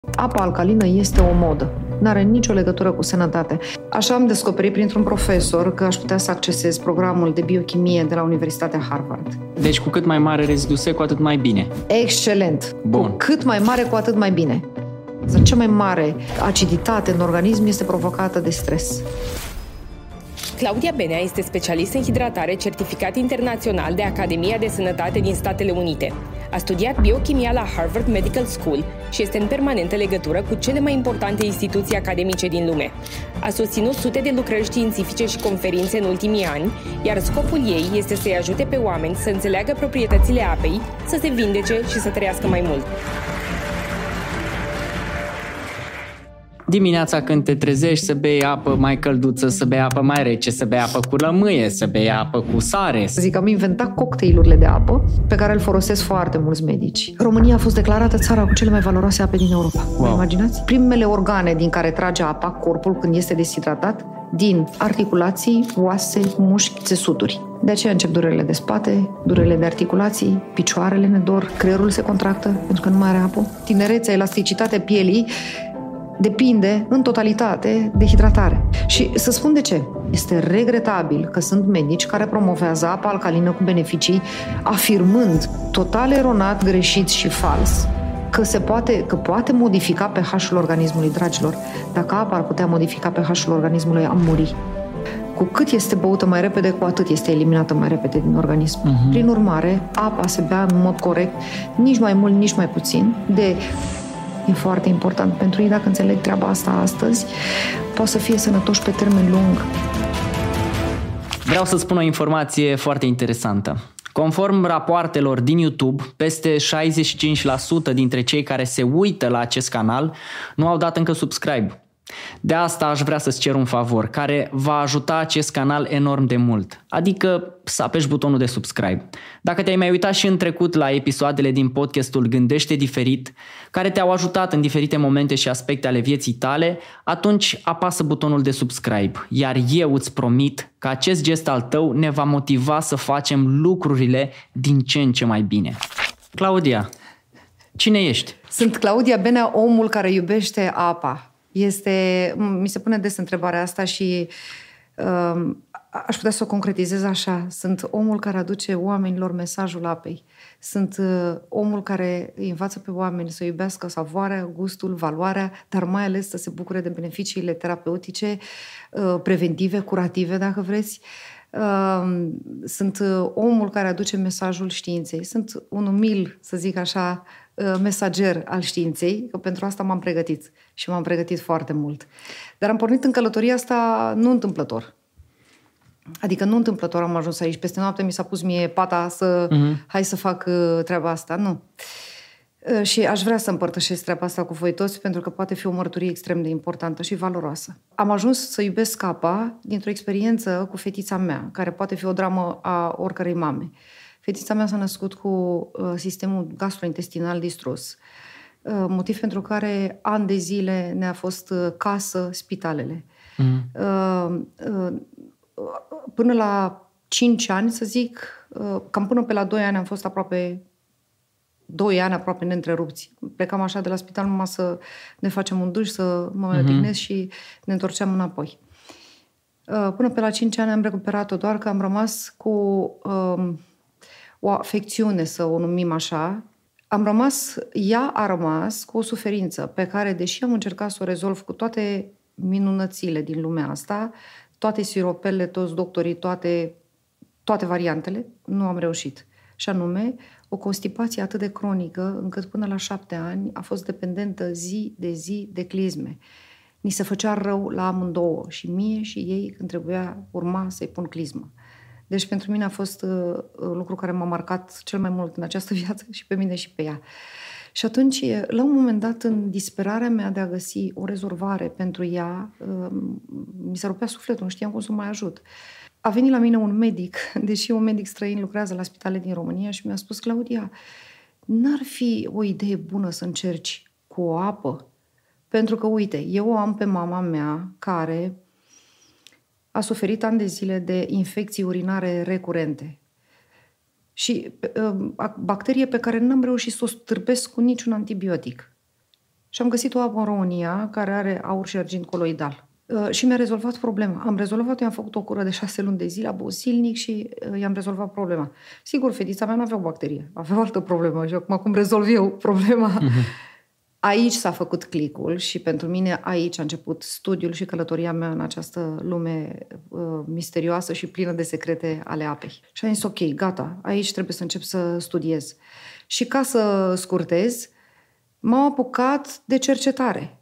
Apa alcalină este o modă. N-are nicio legătură cu sănătate. Așa am descoperit printr-un profesor că aș putea să accesez programul de biochimie de la Universitatea Harvard. Deci cu cât mai mare rezidu sec, cu atât mai bine. Excelent! Bun. Cu cât mai mare, cu atât mai bine. Cea mai mare aciditate în organism este provocată de stres. Claudia Benea este specialist în hidratare certificat internațional de Academia de Sănătate din Statele Unite. A studiat biochimia la Harvard Medical School și este în permanentă legătură cu cele mai importante instituții academice din lume. A susținut sute de lucrări științifice și conferințe în ultimii ani, iar scopul ei este să-i ajute pe oameni să înțeleagă proprietățile apei, să se vindece și să trăiască mai mult. Dimineața când te trezești să bei apă mai călduță, să bei apă mai rece, să bei apă cu lămâie, să bei apă cu sare. Zic, am inventat cocktailurile de apă pe care îl folosesc foarte mulți medici. România a fost declarată țara cu cele mai valoroase ape din Europa. Vă imaginați? Primele organe din care trage apa corpul când este deshidratat, din articulații, oase, mușchi, țesuturi. De aceea încep durerile de spate, durerile de articulații, picioarele ne dor, creierul se contractă pentru că nu mai are apă. Tinerețea, elasticitatea pielii depinde în totalitate de hidratare. Și să spun de ce. Este regretabil că sunt medici care promovează apa alcalină cu beneficii, afirmând total eronat, greșit și fals că poate modifica pH-ul organismului, dragilor. Dacă apa ar putea modifica pH-ul organismului, am muri. Cu cât este băută mai repede, cu atât este eliminată mai repede din organism. Prin urmare, apa se bea în mod corect, nici mai mult, nici mai puțin. E foarte important pentru ei, dacă înțeleg treaba asta astăzi, pot să fie sănătoși pe termen lung. Vreau să spun o informație foarte interesantă. Conform rapoartelor din YouTube, peste 65% dintre cei care se uită la acest canal nu au dat încă subscribe. De asta aș vrea să-ți cer un favor care va ajuta acest canal enorm de mult, adică să apeși butonul de subscribe. Dacă te-ai mai uitat și în trecut la episoadele din podcastul Gândește Diferit, care te-au ajutat în diferite momente și aspecte ale vieții tale, atunci apasă butonul de subscribe, iar eu îți promit că acest gest al tău ne va motiva să facem lucrurile din ce în ce mai bine. Claudia, cine ești? Sunt Claudia Benea, omul care iubește apa. Mi se pune des întrebarea asta și aș putea să o concretizez așa. Sunt omul care aduce oamenilor mesajul apei. Sunt omul care îi învață pe oameni să iubească savoarea, gustul, valoarea, dar mai ales să se bucure de beneficiile terapeutice, preventive, curative, dacă vreți. Sunt omul care aduce mesajul științei. Sunt un umil, să zic așa, mesager al științei, că pentru asta m-am pregătit și m-am pregătit foarte mult. Dar am pornit în călătoria asta nu întâmplător. Adică nu întâmplător am ajuns aici. Peste noapte mi s-a pus mie pata să hai să fac treaba asta. Nu. Și aș vrea să împărtășesc treaba asta cu voi toți, pentru că poate fi o mărturie extrem de importantă și valoroasă. Am ajuns să iubesc apa dintr-o experiență cu fetița mea, care poate fi o dramă a oricărei mame. Fetița mea s-a născut cu sistemul gastrointestinal distrus, motiv pentru care ani de zile ne-a fost casă spitalele. Până la 5 ani, să zic, cam până pe la 2 ani am fost aproape 2 ani aproape neîntrerupți. Plecam așa de la spital numai să ne facem un duș, să mă mai odihnesc și ne întorceam înapoi. Până pe la 5 ani am recuperat-o, doar că am rămas cu o afecțiune, să o numim așa. Ea a rămas cu o suferință pe care, deși am încercat să o rezolv cu toate minunățile din lumea asta, toate siropele, toți doctorii, toate variantele, nu am reușit. Și anume, o constipație atât de cronică, încât până la 7 ani a fost dependentă zi de clisme. Ni se făcea rău la amândouă, și mie și ei, când urma să-i pun clismă. Deci pentru mine a fost lucru care m-a marcat cel mai mult în această viață, și pe mine și pe ea. Și atunci, la un moment dat, în disperarea mea de a găsi o rezolvare pentru ea, mi se rupea sufletul, nu știam cum să o mai ajut. A venit la mine un medic, deși un medic străin lucrează la spitale din România, și mi-a spus: Claudia, n-ar fi o idee bună să încerci cu o apă? Pentru că, uite, eu o am pe mama mea care a suferit ani de zile de infecții urinare recurente. Și bacterie pe care n-am reușit să o stârpesc cu niciun antibiotic. Și am găsit o apă în România care are aur și argint coloidal. Și mi-a rezolvat problema. Am rezolvat-o, i-am făcut o cură de 6 luni de zile, a băut silnic și i-am rezolvat problema. Sigur, fetița mea nu avea o bacterie, avea o altă problemă și acum cum rezolv eu problema? Aici s-a făcut clicul și pentru mine aici a început studiul și călătoria mea în această lume misterioasă și plină de secrete ale apei. Și am zis, ok, gata, aici trebuie să încep să studiez. Și ca să scurtez, m-am apucat de cercetare.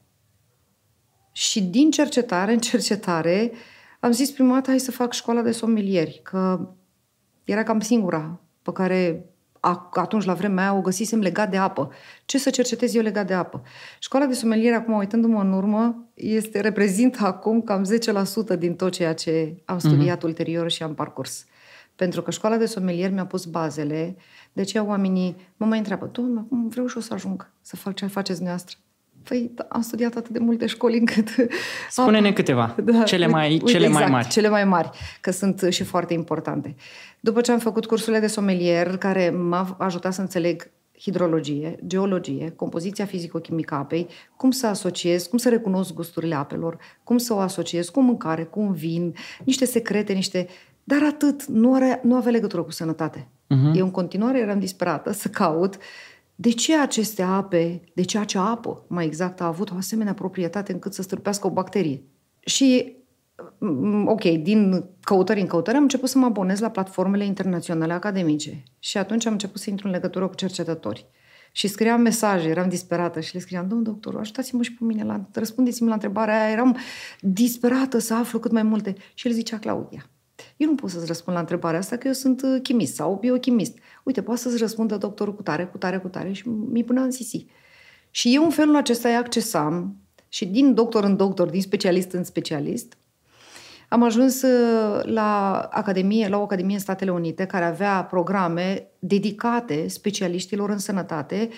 Și din cercetare în cercetare am zis prima dată, hai să fac școala de somelieri, că era cam singura pe care atunci, la vremea aia, o găsisem legat de apă. Ce să cercetez eu legat de apă? Școala de somelieri, acum, uitându-mă în urmă, reprezintă acum cam 10% din tot ceea ce am studiat ulterior și am parcurs. Pentru că școala de somelieri mi-a pus bazele, de aceea oamenii mă mai întreabă, doamnă, cum vreau și eu să ajung să fac ce faceți dumneavoastră? Păi, am studiat atât de multe școli încât... Spune-ne câteva, cele mai mari. Cele mai mari, că sunt și foarte importante. După ce am făcut cursurile de somelier, care m-a ajutat să înțeleg hidrologie, geologie, compoziția fizico-chimică a apei, cum să asociez, cum să recunosc gusturile apelor, cum să o asociez cu mâncare, cu un vin, niște secrete, Dar atât, nu avea legătură cu sănătate. Eu în continuare eram disperată să caut de ce aceste ape, de ce acea apă, mai exact, a avut o asemenea proprietate încât să stârpească o bacterie. Și, ok, din căutări în căutări am început să mă abonez la platformele internaționale academice. Și atunci am început să intru în legătură cu cercetători. Și scriam mesaje, eram disperată și le scriam, domn doctor, ajutați-mă și pe mine, răspundeți-mi la întrebarea aia. Eram disperată să aflu cât mai multe. Și el zicea, Claudia, eu nu pot să-ți răspund la întrebarea asta, că eu sunt chimist sau biochimist. Uite, poate să-ți răspundă doctorul cu tare și mi punea în sisi. Și eu în felul acesta îi accesam și din doctor în doctor, din specialist în specialist, am ajuns la o academie în Statele Unite care avea programe dedicate specialiștilor în sănătate,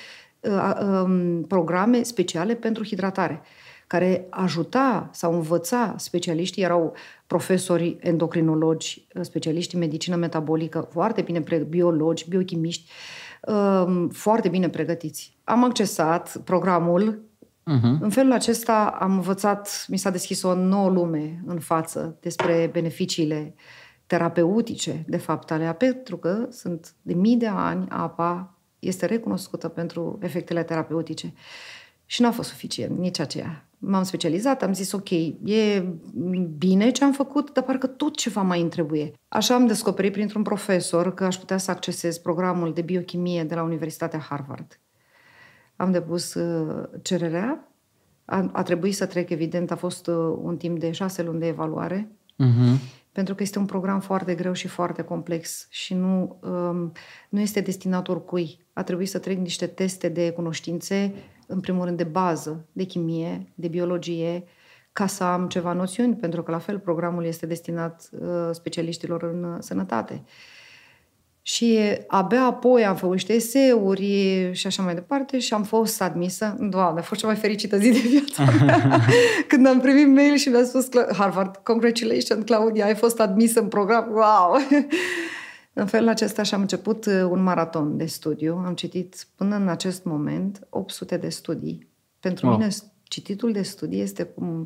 programe speciale pentru hidratare, care ajuta sau învăța specialiștii, erau profesori endocrinologi, specialiști în medicină metabolică, foarte bine biologi, biochimiști, foarte bine pregătiți. Am accesat programul. În felul acesta am învățat, mi s-a deschis o nouă lume în față despre beneficiile terapeutice, de fapt, ale apei, pentru că sunt de mii de ani apa este recunoscută pentru efectele terapeutice. Și n-a fost suficient, nici aceea. M-am specializat, am zis, ok, e bine ce am făcut, dar parcă tot ceva mai îmi trebuie. Așa am descoperit printr-un profesor că aș putea să accesez programul de biochimie de la Universitatea Harvard. Am depus cererea, a trebuit să trec, evident, a fost un timp de 6 luni de evaluare, pentru că este un program foarte greu și foarte complex și nu este destinat oricui. A trebuit să trec niște teste de cunoștințe, în primul rând de bază, de chimie, de biologie, ca să am ceva noțiuni, pentru că la fel programul este destinat specialiștilor în sănătate. Și abia apoi am făcut niște eseuri și așa mai departe și am fost admisă. Doamne, a fost cea mai fericită zi de viața mea. Când am primit mail și mi-a spus Harvard, congratulations, Claudia, ai fost admisă în program. Wow! În felul acesta și-am început un maraton de studiu. Am citit până în acest moment 800 de studii. Pentru mine cititul de studii este cum,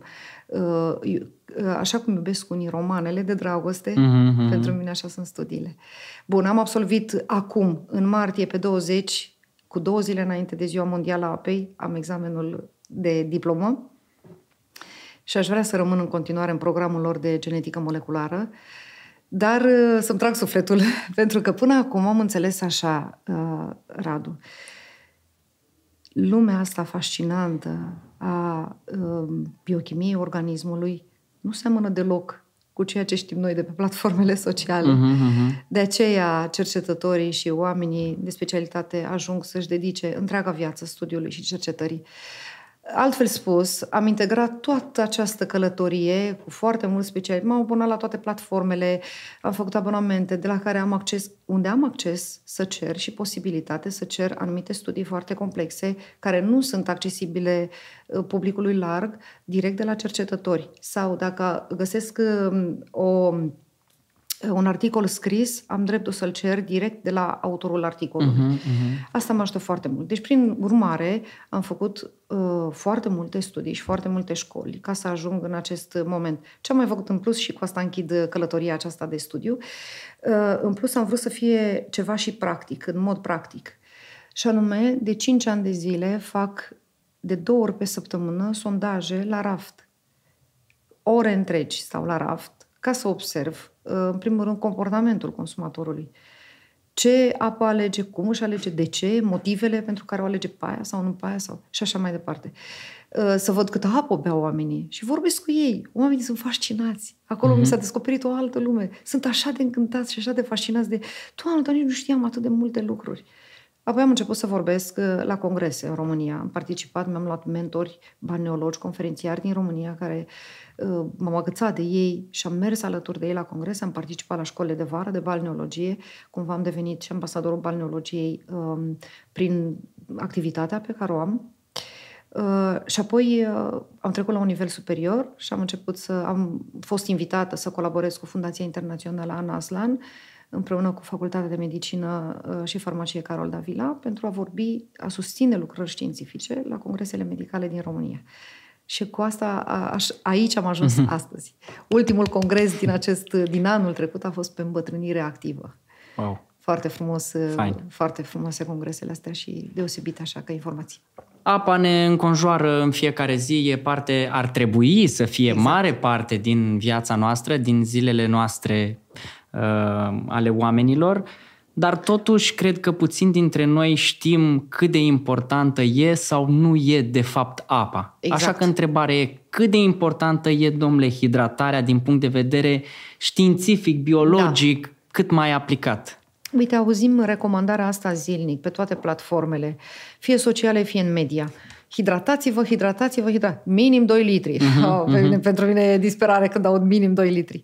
așa cum iubesc unii romanele de dragoste, pentru mine așa sunt studiile. Bun, am absolvit acum, în martie, pe 20, cu 2 zile înainte de Ziua Mondială a Apei, am examenul de diplomă și aș vrea să rămân în continuare în programul lor de genetică moleculară, dar să-mi trag sufletul, pentru că până acum am înțeles așa, Radu, lumea asta fascinantă a biochimiei organismului nu seamănă deloc cu ceea ce știm noi de pe platformele sociale. De aceea cercetătorii și oamenii de specialitate ajung să-și dedice întreaga viață studiului și cercetării. Altfel spus, am integrat toată această călătorie cu foarte mulți specialiști. M-am abonat la toate platformele, am făcut abonamente de la care am acces, unde am acces să cer și posibilitate să cer anumite studii foarte complexe care nu sunt accesibile publicului larg direct de la cercetători. Sau dacă găsesc o un articol scris, am dreptul să-l cer direct de la autorul articolului. Asta mă ajută foarte mult. Deci, prin urmare, am făcut foarte multe studii și foarte multe școli ca să ajung în acest moment. Ce am mai făcut în plus, și cu asta închid călătoria aceasta de studiu, în plus am vrut să fie ceva și practic, în mod practic. Și anume, de 5 ani de zile fac de 2 ori pe săptămână sondaje la raft. Ore întregi stau la raft ca să observ, în primul rând, comportamentul consumatorului. Ce apă alege, cum își alege, de ce, motivele pentru care o alege pe aia sau nu pe aia sau și așa mai departe. Să văd câtă apă beau oamenii și vorbesc cu ei. Oamenii sunt fascinați. Acolo mi s-a descoperit o altă lume. Sunt așa de încântați și așa de fascinați de... Doamne, dar nici nu știam atât de multe lucruri. Apoi am început să vorbesc la congrese în România. Am participat, mi-am luat mentori, balneologi, conferențiari din România care m-am agățat de ei și am mers alături de ei la congrese. Am participat la școlile de vară de balneologie. Cumva am devenit și ambasadorul balneologiei prin activitatea pe care o am. Și apoi am trecut la un nivel superior și am fost invitată să colaborez cu Fundația Internațională Ana Aslan împreună cu Facultatea de Medicină și Farmacie Carol Davila pentru a susține lucrări științifice la congresele medicale din România. Și cu asta aici am ajuns astăzi. Ultimul congres din anul trecut a fost pe îmbătrânire activă. Wow. Foarte frumos, foarte frumoase congresele astea și deosebit așa ca informații. Apa ne înconjoară în fiecare zi, ar trebui să fie mare parte din viața noastră, din zilele noastre ale oamenilor, dar totuși cred că puțin dintre noi știm cât de importantă e sau nu e de fapt apa. Exact. Așa că întrebarea e, cât de importantă e, domnule, hidratarea din punct de vedere științific, biologic, cât mai aplicat? Uite, auzim recomandarea asta zilnic pe toate platformele, fie sociale, fie în media. Hidratați-vă. Minim 2 litri. Pentru mine e disperare când aud minim 2 litri.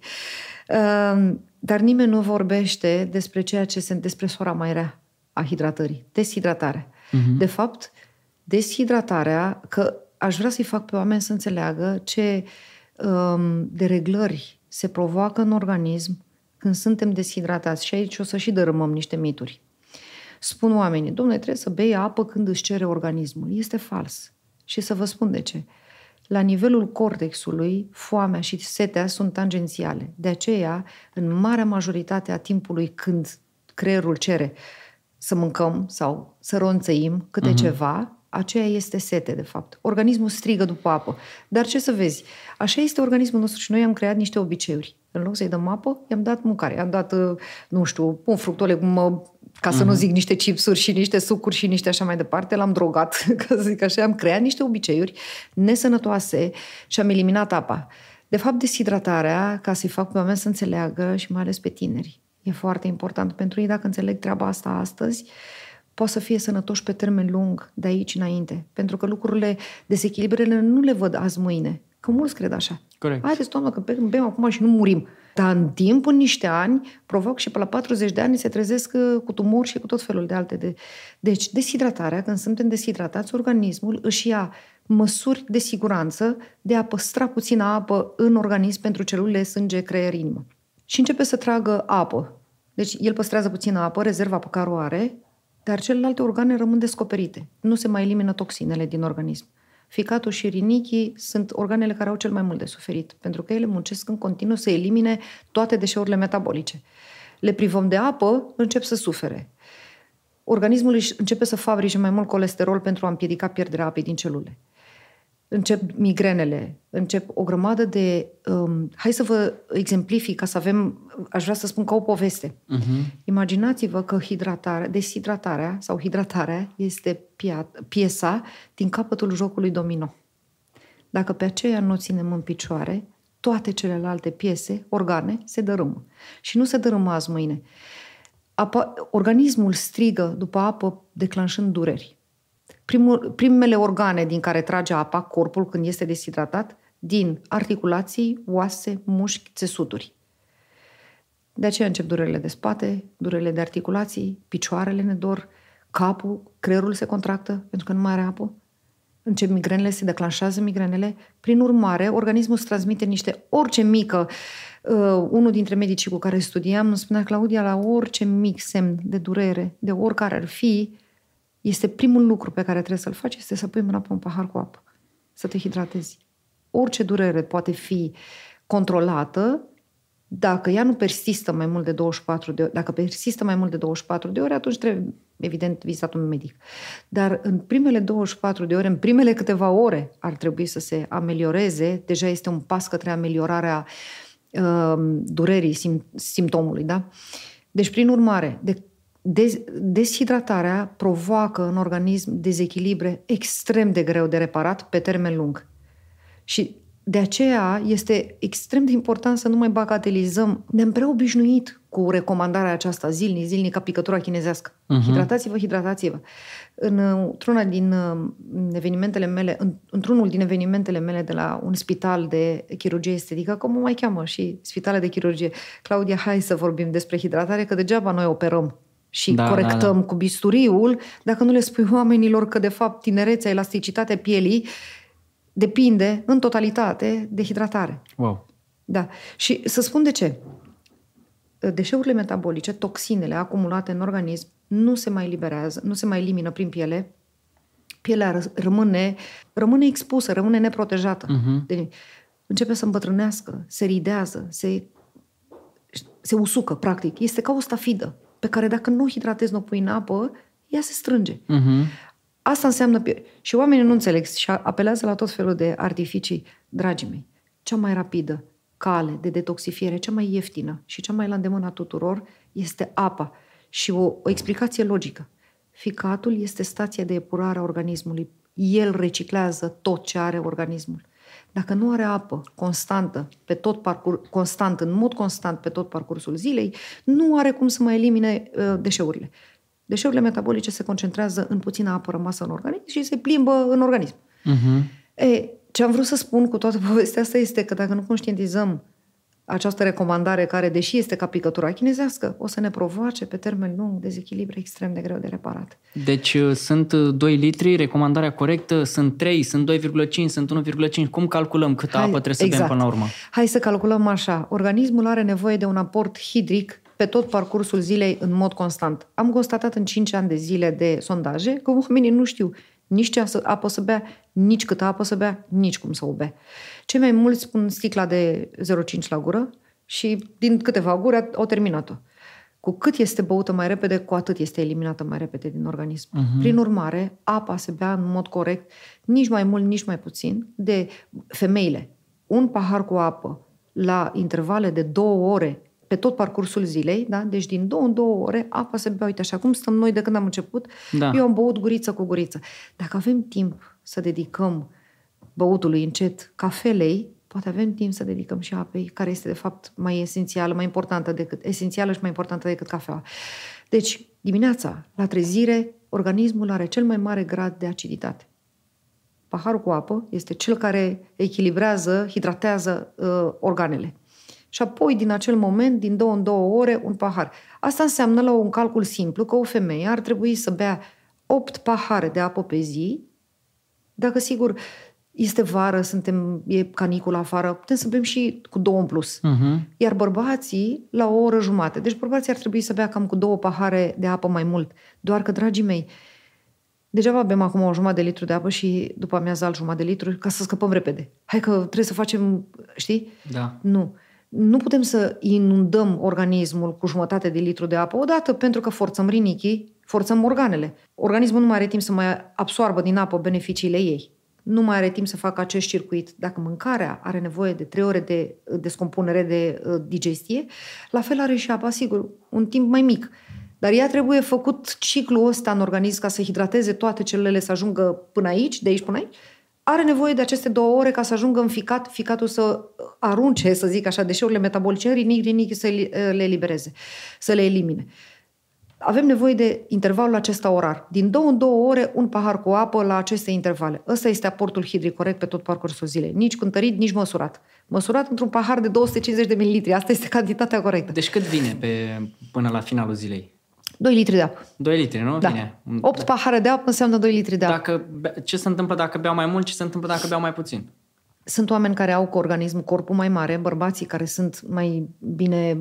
Dar nimeni nu vorbește despre despre sora mai rea a hidratării. Deshidratarea. De fapt, deshidratarea, că aș vrea să-i fac pe oameni să înțeleagă ce dereglări se provoacă în organism când suntem deshidratați. Și aici o să și dărâmăm niște mituri. Spun oamenii, dom'le, trebuie să bei apă când își cere organismul. Este fals. Și să vă spun de ce. La nivelul cortexului, foamea și setea sunt tangențiale. De aceea, în marea majoritate a timpului când creierul cere să mâncăm sau să ronțăim câte ceva, aceea este sete, de fapt. Organismul strigă după apă. Dar ce să vezi? Așa este organismul nostru și noi am creat niște obiceiuri. În loc să-i dăm apă, i-am dat mâncare. I-am dat, nu știu, un fruct, o legumă, ca să nu zic niște chipsuri și niște sucuri și niște așa mai departe. L-am drogat, ca să zic așa. Am creat niște obiceiuri nesănătoase și am eliminat apa. De fapt, deshidratarea, ca să-i fac pe oameni să înțeleagă și mai ales pe tineri, e foarte important pentru ei. Dacă înțeleg treaba asta astăzi, poate să fie sănătoși pe termen lung de aici înainte. Pentru că lucrurile, dezechilibrele nu le văd azi mâine. Că mulți cred așa. Corect. Haideți, doamnă, că bem acum și nu murim. Dar în timp, în niște ani, provoc și pe la 40 de ani se trezesc cu tumori și cu tot felul de alte. Deci, deshidratarea, când suntem deshidratați, organismul își ia măsuri de siguranță de a păstra puțină apă în organism pentru celulele sânge, creier, inimă. Și începe să tragă apă. Deci, el păstrează puțină apă, rezerva pe care o are, dar celelalte organe rămân descoperite. Nu se mai elimină toxinele din organism. Ficatul și rinichii sunt organele care au cel mai mult de suferit, pentru că ele muncesc în continuu să elimine toate deșeurile metabolice. Le privăm de apă, încep să sufere. Organismul își începe să fabrice mai mult colesterol pentru a împiedica pierderea apei din celule. Încep migrenele, încep o grămadă de... hai să vă exemplific, ca să avem... Aș vrea să spun ca o poveste. Imaginați-vă că deshidratarea sau hidratarea este piesa din capătul jocului domino. Dacă pe aceea nu o ținem în picioare, toate celelalte piese, organe, se dărâmă. Și nu se dărâmă azi mâine. Organismul strigă după apă declanșând dureri. Primele organe din care trage apa, corpul, când este deshidratat, din articulații, oase, mușchi, țesuturi. De aceea încep durerile de spate, durerile de articulații, picioarele ne dor, capul, creierul se contractă pentru că nu mai are apă. Încep migrenele, se declanșează migrenele. Prin urmare, organismul îți transmite orice mică Unul dintre medicii cu care studiam îmi spunea: Claudia, la orice mic semn de durere, de oricare ar fi, este primul lucru pe care trebuie să-l faci, este să pui mâna pe un pahar cu apă, să te hidratezi. Orice durere poate fi controlată dacă ea nu persistă mai mult de 24 de ore. Dacă persistă mai mult de 24 de ore, atunci trebuie, evident, vizitat un medic. Dar în primele 24 de ore, în primele câteva ore, ar trebui să se amelioreze. Deja este un pas către ameliorarea durerii simptomului. Da? Deci, prin urmare, deshidratarea provoacă în organism dezechilibre extrem de greu de reparat pe termen lung. Și de aceea este extrem de important să nu mai bagatelizăm. Ne-am prea obișnuit cu recomandarea aceasta zilnic, ca picătura chinezească. Hidratați-vă, hidratați-vă. Într-unul din evenimentele mele de la un spital de chirurgie estetică, cum o mai cheamă și spitale de chirurgie, Claudia, hai să vorbim despre hidratare, că degeaba noi operăm și corectăm cu bisturiul, dacă nu le spui oamenilor că, de fapt, tinerețea, elasticitatea pielii depinde în totalitate de hidratare. Wow. Da. Și să spun de ce. Deșeurile metabolice, toxinele acumulate în organism, nu se mai liberează, nu se mai elimină prin piele. Pielea rămâne expusă, rămâne neprotejată. Deci, începe să îmbătrânească, se ridează, se usucă, practic. Este ca o stafidă pe care, dacă nu o hidratezi, nu o pui în apă, ea se strânge. Asta înseamnă... Și oamenii nu înțeleg și apelează la tot felul de artificii. Dragii mei, cea mai rapidă cale de detoxifiere, cea mai ieftină și cea mai la îndemâna tuturor este apa. Și o explicație logică. Ficatul este stația de epurare a organismului. El reciclează tot ce are organismul. Dacă nu are apă constantă, în mod constant pe tot parcursul zilei, nu are cum să mai elimine deșeurile. Deșeurile metabolice se concentrează în puțină apă rămasă în organism și se plimbă în organism. Ce am vrut să spun cu toată povestea asta este că dacă nu conștientizăm această recomandare care, deși este ca picătura chinezească, o să ne provoace pe termen lung dezechilibre extrem de greu de reparat. Deci sunt 2 litri, recomandarea corectă, sunt 3, sunt 2,5, sunt 1,5. Cum calculăm câtă apă trebuie să bem până la urmă? Hai să calculăm așa. Organismul are nevoie de un aport hidric pe tot parcursul zilei în mod constant. Am constatat în 5 ani de zile de sondaje că oamenii nu știu nici ce apă să bea, nici câtă apă să bea, nici cum să o bea. Cei mai mulți spun sticla de 0,5 la gură și din câteva guri au terminat-o. Cu cât este băută mai repede, cu atât este eliminată mai repede din organism. Prin urmare, apa se bea în mod corect, nici mai mult, nici mai puțin, de femeile. Un pahar cu apă la intervale de 2 ore pe tot parcursul zilei, da? Deci din 2 în 2 ore apa se bea, uite așa cum stăm noi de când am început, eu am băut guriță cu guriță. Dacă avem timp să dedicăm băutului încet cafelei, poate avem timp să dedicăm și apei, care este de fapt mai esențială, mai importantă esențială și mai importantă decât cafeaua. Deci, dimineața, la trezire, organismul are cel mai mare grad de aciditate. Paharul cu apă este cel care echilibrează, hidratează organele. Și apoi, din acel moment, din 2 în 2 ore, un pahar. Asta înseamnă, la un calcul simplu, că o femeie ar trebui să bea 8 pahare de apă pe zi. Dacă, sigur, este vară, e caniculă afară, putem să bem și cu 2 în plus. Iar bărbații, la o oră jumate. Deci bărbații ar trebui să bea cam cu 2 pahare de apă mai mult. Doar că, dragii mei, degeaba bem acum o jumătate de litru de apă și după amiază alt jumătate de litru ca să scăpăm repede. Hai că trebuie să facem, știi? Da. Nu. Nu putem să inundăm organismul cu jumătate de litru de apă odată, pentru că forțăm rinichii, forțăm organele. Organismul nu mai are timp să mai absoarbă din apă beneficiile ei. Nu mai are timp să facă acest circuit. Dacă mâncarea are nevoie de 3 ore de descompunere, de digestie, la fel are și apa, sigur, un timp mai mic. Dar ea trebuie făcut ciclul ăsta în organism ca să hidrateze toate celulele, să ajungă până aici, de aici până aici. Are nevoie de aceste 2 ore ca să ajungă în ficatul să arunce, să zic așa, deșeurile metabolice în rinichi să le elibereze, să le elimine. Avem nevoie de intervalul acesta orar. Din 2 în 2 ore, un pahar cu apă la aceste intervale. Ăsta este aportul hidric corect pe tot parcursul zilei. Nici cântărit, nici măsurat. Măsurat într-un pahar de 250 de mililitri. Asta este cantitatea corectă. Deci cât vine până la finalul zilei? 2 litri de apă. 2 litri, nu? Da. Bine. 8 pahare de apă înseamnă 2 litri de apă. Ce se întâmplă dacă beau mai mult, ce se întâmplă dacă beau mai puțin? Sunt oameni care au corpul mai mare, bărbații care sunt mai bine,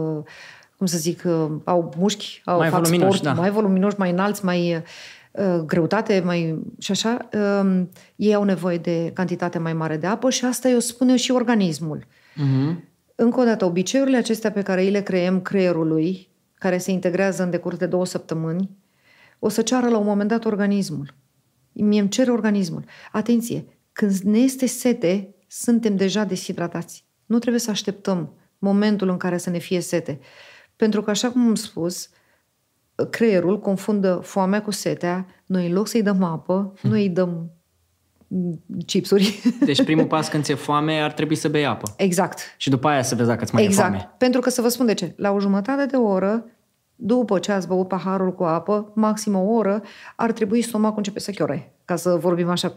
au mușchi, fac sport, mai voluminoși, mai înalți, mai greutate, și așa, ei au nevoie de cantitate mai mare de apă și asta eu spun eu și organismul. Încă o dată, obiceiurile acestea pe care îi le creăm creierului, care se integrează în decurs de 2 săptămâni, o să ceară la un moment dat organismul. Mie îmi cere organismul. Atenție! Când ne este sete, suntem deja deshidratați. Nu trebuie să așteptăm momentul în care să ne fie sete. Pentru că, așa cum am spus, creierul confundă foamea cu setea. Noi, în loc să-i dăm apă, noi îi dăm chipsuri. Deci primul pas când ți-e foame ar trebui să bei apă. Exact. Și după aia să vezi dacă îți mai e foame. Pentru că, să vă spun de ce, la o jumătate de oră, după ce ați băut paharul cu apă, maxim o oră, ar trebui stomacul începe să chiore, ca să vorbim așa.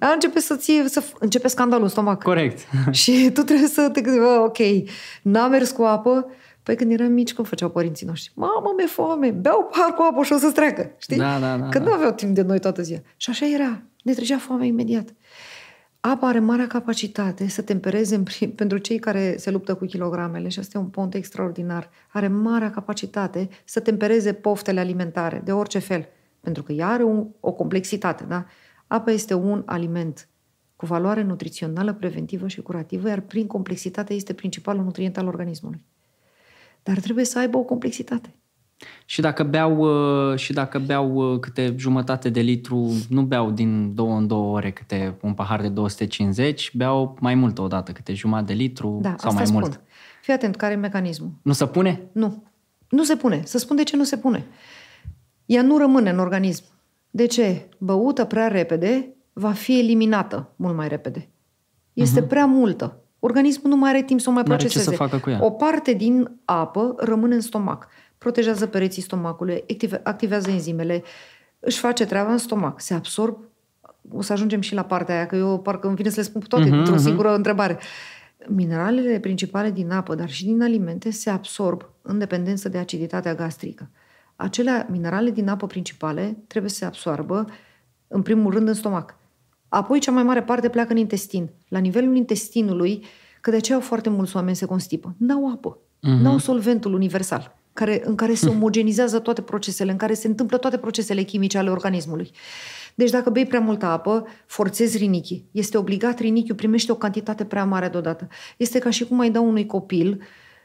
Începe scandalul în stomac. Corect. Și tu trebuie să te gândești, ok, n-am mers cu apă. Păi când eram mici, cum făceau părinții noștri? Mamă, mi-e foame, beau pahar cu apă și o să-ți treacă. Știi? Da. Când nu aveau timp de noi toată ziua. Și așa era. Ne trecea foamea imediat. Apa are marea capacitate să tempereze, pentru cei care se luptă cu kilogramele, și asta e un pont extraordinar, are marea capacitate să tempereze poftele alimentare, de orice fel. Pentru că ea are o complexitate, da? Apa este un aliment cu valoare nutrițională, preventivă și curativă, iar prin complexitate este principalul nutrient al organismului. Dar trebuie să aibă o complexitate. Și dacă beau câte jumătate de litru, nu beau din 2 în 2 ore câte un pahar de 250, beau mai mult odată, câte jumătate de litru sau mai mult. Spun. Fii atent, care e mecanismul? Nu se pune? Nu. Nu se pune. Să spun de ce nu se pune. Ea nu rămâne în organism. De ce? Băută prea repede, va fi eliminată mult mai repede. Este prea multă. Organismul nu mai are timp să o mai proceseze. Ce să facă cu ea. O parte din apă rămâne în stomac. Protejează pereții stomacului, activează enzimele, își face treaba în stomac, se absorb. O să ajungem și la partea aia, că eu parcă îmi vine să le spun toate într-o singură întrebare. Mineralele principale din apă, dar și din alimente, se absorb în dependență de aciditatea gastrică. Acele minerale din apă principale trebuie să se absorbă, în primul rând, în stomac. Apoi, cea mai mare parte pleacă în intestin. La nivelul intestinului, că de aceea foarte mulți oameni se constipă. N-au apă. N-au solventul universal, în care se omogenizează toate procesele, în care se întâmplă toate procesele chimice ale organismului. Deci dacă bei prea multă apă, forțezi rinichii. Este obligat, rinichiul primește o cantitate prea mare deodată. Este ca și cum ai da unui copil,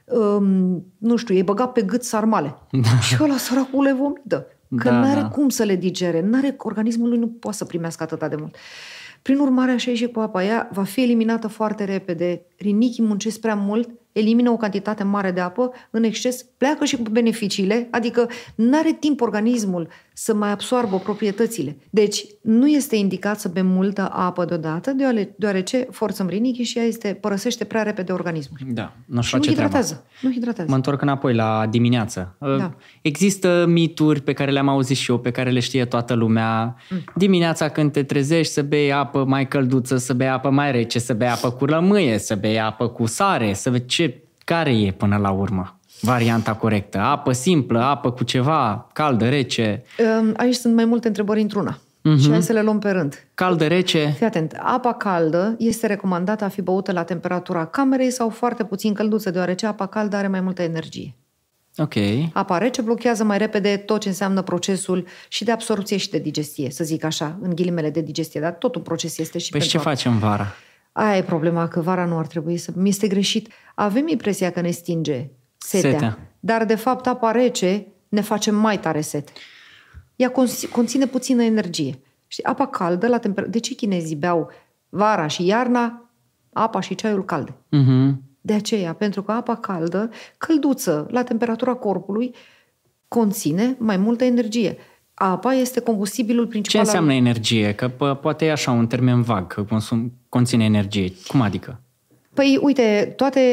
nu știu, e băgat pe gât sarmale. Și ăla săracul le vomită. Că n-are cum să le digere. Organismul lui nu poate să primească atâta de mult. Prin urmare, așa e și cu apa. Ea va fi eliminată foarte repede. Rinichii muncesc prea mult, elimină o cantitate mare de apă, în exces, pleacă și cu beneficiile, adică n-are timp organismul să mai absoarbă proprietățile. Deci nu este indicat să bem multă apă deodată, deoarece forțăm rinichii și ea părăsește prea repede organismul. Da, nu-și face treaba. Nu hidratează. Mă întorc înapoi la dimineață. Da. Există mituri pe care le-am auzit și eu, pe care le știe toată lumea. Dimineața când te trezești să bei apă mai călduță, să bei apă mai rece, să bei apă cu lămâie, să bei apă cu sare, să vezi care e până la urmă varianta corectă. Apă simplă, apă cu ceva caldă, rece. Aici sunt mai multe întrebări într-una. Și hai să le luăm pe rând. Caldă, rece. Fii atent. Apa caldă este recomandată a fi băută la temperatura camerei sau foarte puțin călduță, deoarece apa caldă are mai multă energie. Ok. Apa rece blochează mai repede tot ce înseamnă procesul și de absorbție și de digestie, să zic așa, în ghilimele de digestie, dar tot un proces este și pentru ce facem vara? Aia e problema, că vara nu ar trebui să... Mi este greșit. Avem impresia că ne stinge setea. Dar de fapt apa rece ne face mai tare sete. Ea conține puțină energie. Știi, apa caldă la temperatură... De ce chinezii beau vara și iarna apa și ceaiul calde? De aceea, pentru că apa caldă, călduță, la temperatura corpului, conține mai multă energie. Apa este combustibilul principal. Ce înseamnă energie? Că poate e așa un termen vag, că conține energie. Cum adică? Păi, uite,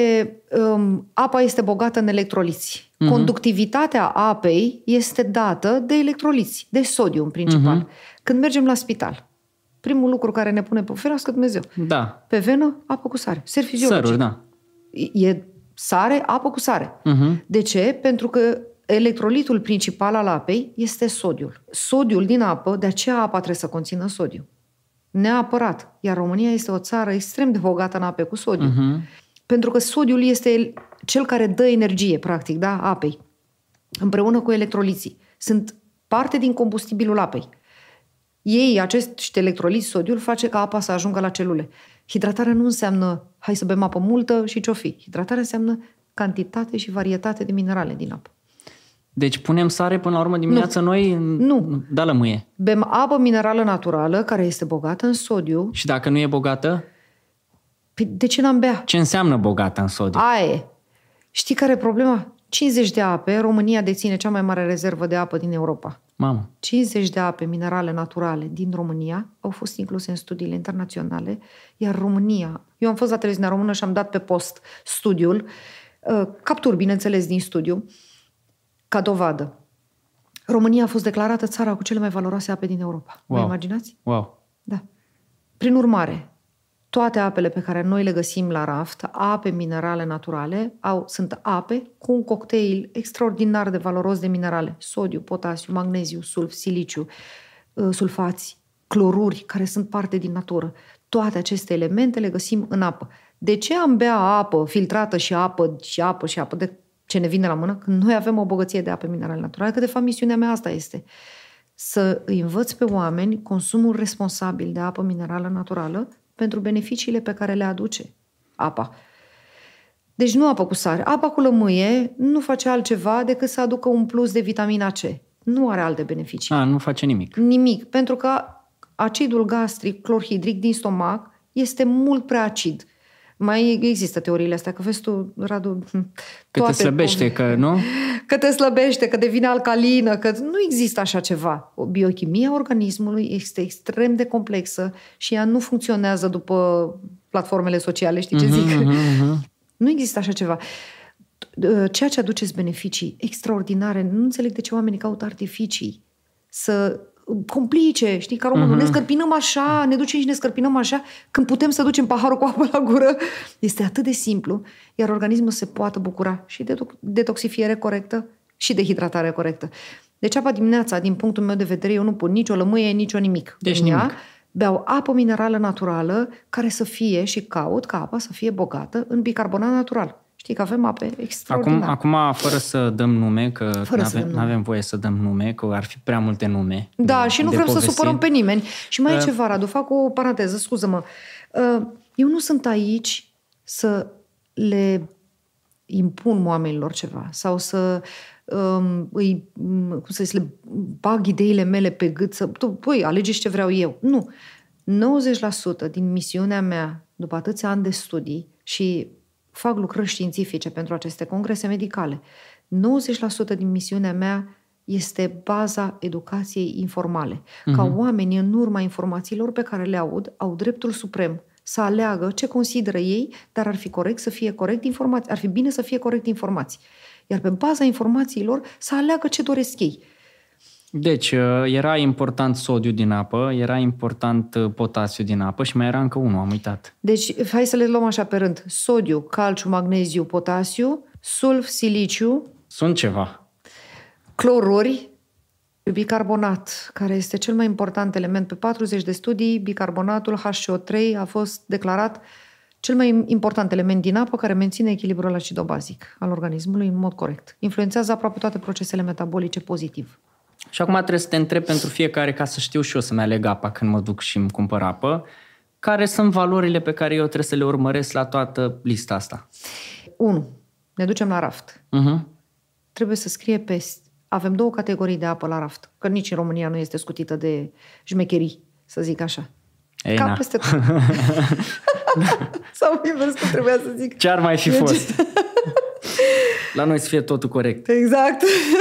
apa este bogată în electroliți. Conductivitatea apei este dată de electroliți, de sodiu în principal. Când mergem la spital, primul lucru care ne pune pe ferească Dumnezeu. Da. Pe venă, apă cu sare. Ser fiziologic. Săruri, da. E sare, apă cu sare. De ce? Pentru că electrolitul principal al apei este sodiul. Sodiul din apă, de aceea apa trebuie să conțină sodiu. Neapărat. Iar România este o țară extrem de bogată în ape cu sodiu. Pentru că sodiul este cel care dă energie, practic, da, apei. Împreună cu electroliții. Sunt parte din combustibilul apei. Ei, acești electroliți, sodiul, face ca apa să ajungă la celule. Hidratarea nu înseamnă hai să bem apă multă și ce-o fi. Hidratarea înseamnă cantitate și varietate de minerale din apă. Deci punem sare până la urmă dimineața noi? Nu. Da, lămâie. Bem apă minerală naturală, care este bogată în sodiu. Și dacă nu e bogată? De ce n-am bea? Ce înseamnă bogată în sodiu? Aia e. Știi care e problema? 50 de ape. România deține cea mai mare rezervă de apă din Europa. Mamă. 50 de ape minerale naturale din România au fost incluse în studiile internaționale, iar România... Eu am fost la televiziunea română și am dat pe post studiul, capturi, bineînțeles, din studiu, ca dovadă. România a fost declarată țara cu cele mai valoroase ape din Europa. Wow. Vă imaginați? Wow. Da. Prin urmare, toate apele pe care noi le găsim la raft, ape minerale naturale, sunt ape cu un cocktail extraordinar de valoros de minerale. Sodiu, potasiu, magneziu, sulf, siliciu, sulfați, cloruri, care sunt parte din natură. Toate aceste elemente le găsim în apă. De ce am bea apă filtrată și apă și apă și apă? De ce ne vine la mână? Când noi avem o bogăție de ape minerale naturale, că de fapt misiunea mea asta este. Să îi învăț pe oameni consumul responsabil de apă minerală naturală pentru beneficiile pe care le aduce apa. Deci nu apă cu sare. Apa cu lămâie nu face altceva decât să aducă un plus de vitamina C. Nu are alte beneficii. Nu face nimic. Nimic. Pentru că acidul gastric, clorhidric din stomac este mult prea acid. Mai există teoriile astea, că vezi tu, Radu... Că te slăbește, că nu? Că te slăbește, că devine alcalină, că nu există așa ceva. Biochimia organismului este extrem de complexă și ea nu funcționează după platformele sociale, știi ce zic? Nu există așa ceva. Ceea ce aduce beneficii extraordinare, nu înțeleg de ce oamenii caută artificii să complice, știi, ca românul. Ne scărpinăm așa, ne ducem și ne scărpinăm așa, când putem să ducem paharul cu apă la gură. Este atât de simplu, iar organismul se poate bucura și de detoxifiere corectă și de hidratare corectă. Deci apa dimineața, din punctul meu de vedere, eu nu pun nicio lămâie, nicio nimic. Deci nimic. Beau apă minerală naturală care să fie și caut ca apa să fie bogată în bicarbonat natural. Știi că avem ape extraordinare. Acum, fără să dăm nume, că nu avem voie să dăm nume, că ar fi prea multe nume. Da, și nu vrem să supărăm pe nimeni. Și mai e ceva, Radu, fac o paranteză, scuză-mă. Eu nu sunt aici să le impun oamenilor ceva sau să le bag ideile mele pe gât, alegeți ce vreau eu. Nu. 90% din misiunea mea, după atâția ani de studii și fac lucrări științifice pentru aceste congrese medicale, 90% din misiunea mea este baza educației informale. Ca oamenii, în urma informațiilor pe care le aud, au dreptul suprem să aleagă ce consideră ei, dar ar fi corect să fie corect informați, ar fi bine să fie corect informați. Iar pe baza informațiilor să aleagă ce doresc ei. Deci, era important sodiu din apă, era important potasiu din apă și mai era încă unul, am uitat. Deci, hai să le luăm așa pe rând. Sodiu, calciu, magneziu, potasiu, sulf, siliciu. Sunt ceva. Cloruri, bicarbonat, care este cel mai important element. Pe 40 de studii, bicarbonatul HCO3 a fost declarat cel mai important element din apă care menține echilibrul acido-bazic al organismului în mod corect. Influențează aproape toate procesele metabolice pozitiv. Și acum trebuie să te întreb pentru fiecare, ca să știu și eu să-mi aleg apa când mă duc și îmi cumpăr apă, care sunt valorile pe care eu trebuie să le urmăresc la toată lista asta? 1. Ne ducem la raft. Trebuie să scrie pe... Avem 2 categorii de apă la raft, că nici în România nu este scutită de șmecherii, să zic așa. Ca peste tot. Sau invers, că trebuia să zic. Ce ar mai fi fost? La noi să fie totul corect. Exact.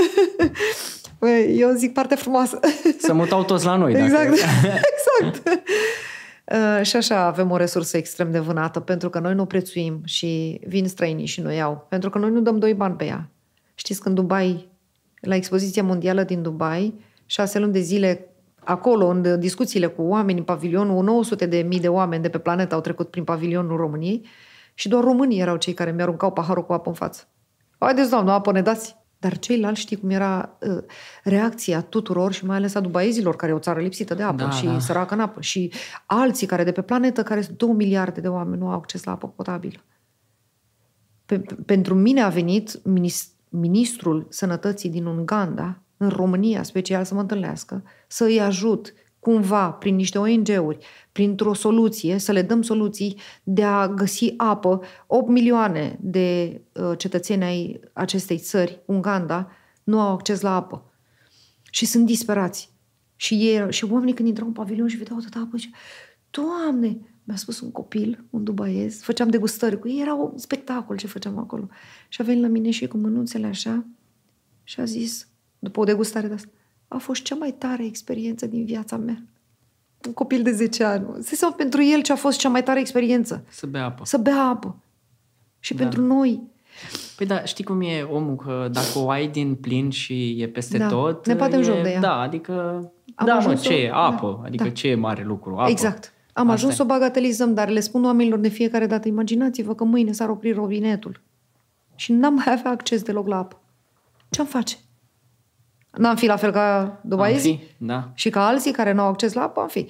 Eu zic partea frumoasă. Să mutau toți la noi. Exact. Exact. Și așa avem o resursă extrem de vânată, pentru că noi nu prețuim și vin străinii și noi iau. Pentru că noi nu dăm 2 bani pe ea. Știți că în Dubai, la expoziția mondială din Dubai, 6 luni de zile acolo, în discuțiile cu oameni în pavilionul, 900.000 de oameni de pe planetă au trecut prin pavilionul României și doar românii erau cei care mi-aruncau paharul cu apă în față. Haideți, doamnă, apă ne dați? Dar ceilalți, știi cum era reacția tuturor și mai ales a dubaiezilor, care e o țară lipsită de apă și săracă în apă. Și alții care de pe planetă, care sunt 2 miliarde de oameni, nu au acces la apă potabilă. Pentru mine a venit ministrul sănătății din Uganda, în România special, să mă întâlnească, să îi ajut cumva, prin niște ONG-uri, printr-o soluție, să le dăm soluții de a găsi apă. 8 milioane de cetățeni ai acestei țări, Uganda, nu au acces la apă. Și sunt disperați. Și oamenii când intrau în pavilion și vedeau atâta apă, zice, Doamne, mi-a spus un copil, un dubaiez, făceam degustări cu ei, era un spectacol ce făceam acolo. Și a venit la mine și cu mânuțele așa și a zis, după o degustare de asta, a fost cea mai tare experiență din viața mea. Un copil de 10 ani. Să pentru el ce a fost cea mai tare experiență. Să bea apă. Să bea apă. Și pentru noi. Păi da, știi cum e omul, că dacă o ai din plin și e peste tot... Ne batem joc de ea. Da, adică... Ce e? Apă. Adică ce e mare lucru? Apă. Exact. Am ajuns să o bagatelizăm, dar le spun oamenilor de fiecare dată, imaginați-vă că mâine s-ar opri robinetul și n-am mai avea acces deloc la apă. Ce-am face? N-am fi la fel ca dubaiezii? Da. Și ca alții care nu au acces la apă? Am fi.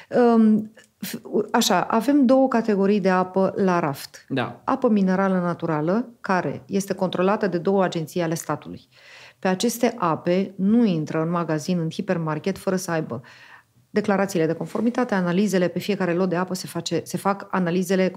Așa, avem 2 categorii de apă la raft. Da. Apă minerală naturală, care este controlată de 2 agenții ale statului. Pe aceste ape nu intră în magazin, în hipermarket, fără să aibă declarațiile de conformitate, analizele, pe fiecare lot de apă se fac analizele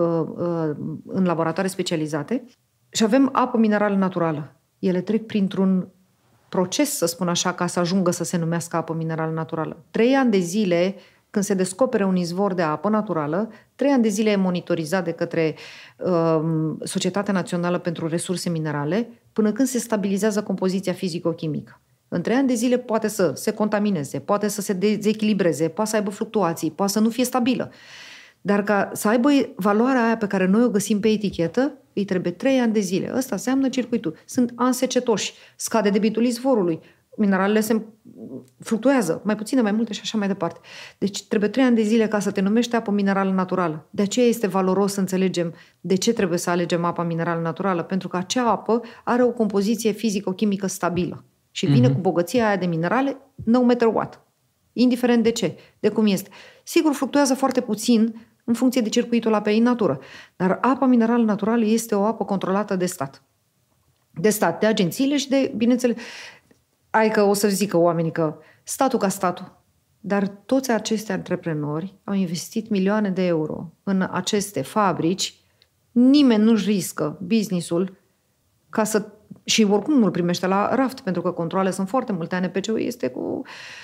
în laboratoare specializate și avem apă minerală naturală. Ele trec printr-un proces, să spun așa, ca să ajungă să se numească apă minerală naturală. 3 ani de zile, când se descoperă un izvor de apă naturală, 3 ani de zile e monitorizat de către Societatea Națională pentru Resurse Minerale, până când se stabilizează compoziția fizico-chimică. În 3 ani de zile poate să se contamineze, poate să se dezechilibreze, poate să aibă fluctuații, poate să nu fie stabilă. Dar ca să aibă valoarea aia pe care noi o găsim pe etichetă, îi trebuie 3 ani de zile. Ăsta înseamnă circuitul. Sunt ani secetoși, scade debitul izvorului, mineralele se fluctuează, mai puține, mai multe și așa mai departe. Deci trebuie 3 ani de zile ca să te numești apă minerală naturală. De aceea este valoros să înțelegem de ce trebuie să alegem apa minerală naturală, pentru că acea apă are o compoziție fizico-chimică stabilă și vine cu bogăția aia de minerale no matter what. Indiferent de ce, de cum este. Sigur, fluctuează foarte puțin în funcție de circuitul apei în natură, dar apa minerală naturală este o apă controlată de stat. De stat, de agențiile și de, bineînțeles, că o să zică oamenii că statul ca statul. Dar toți aceste antreprenori au investit milioane de euro în aceste fabrici. Nimeni nu-și riscă business-ul ca să... Și oricum nu-l primește la raft, pentru că controale sunt foarte multe. ANPC-ul este cu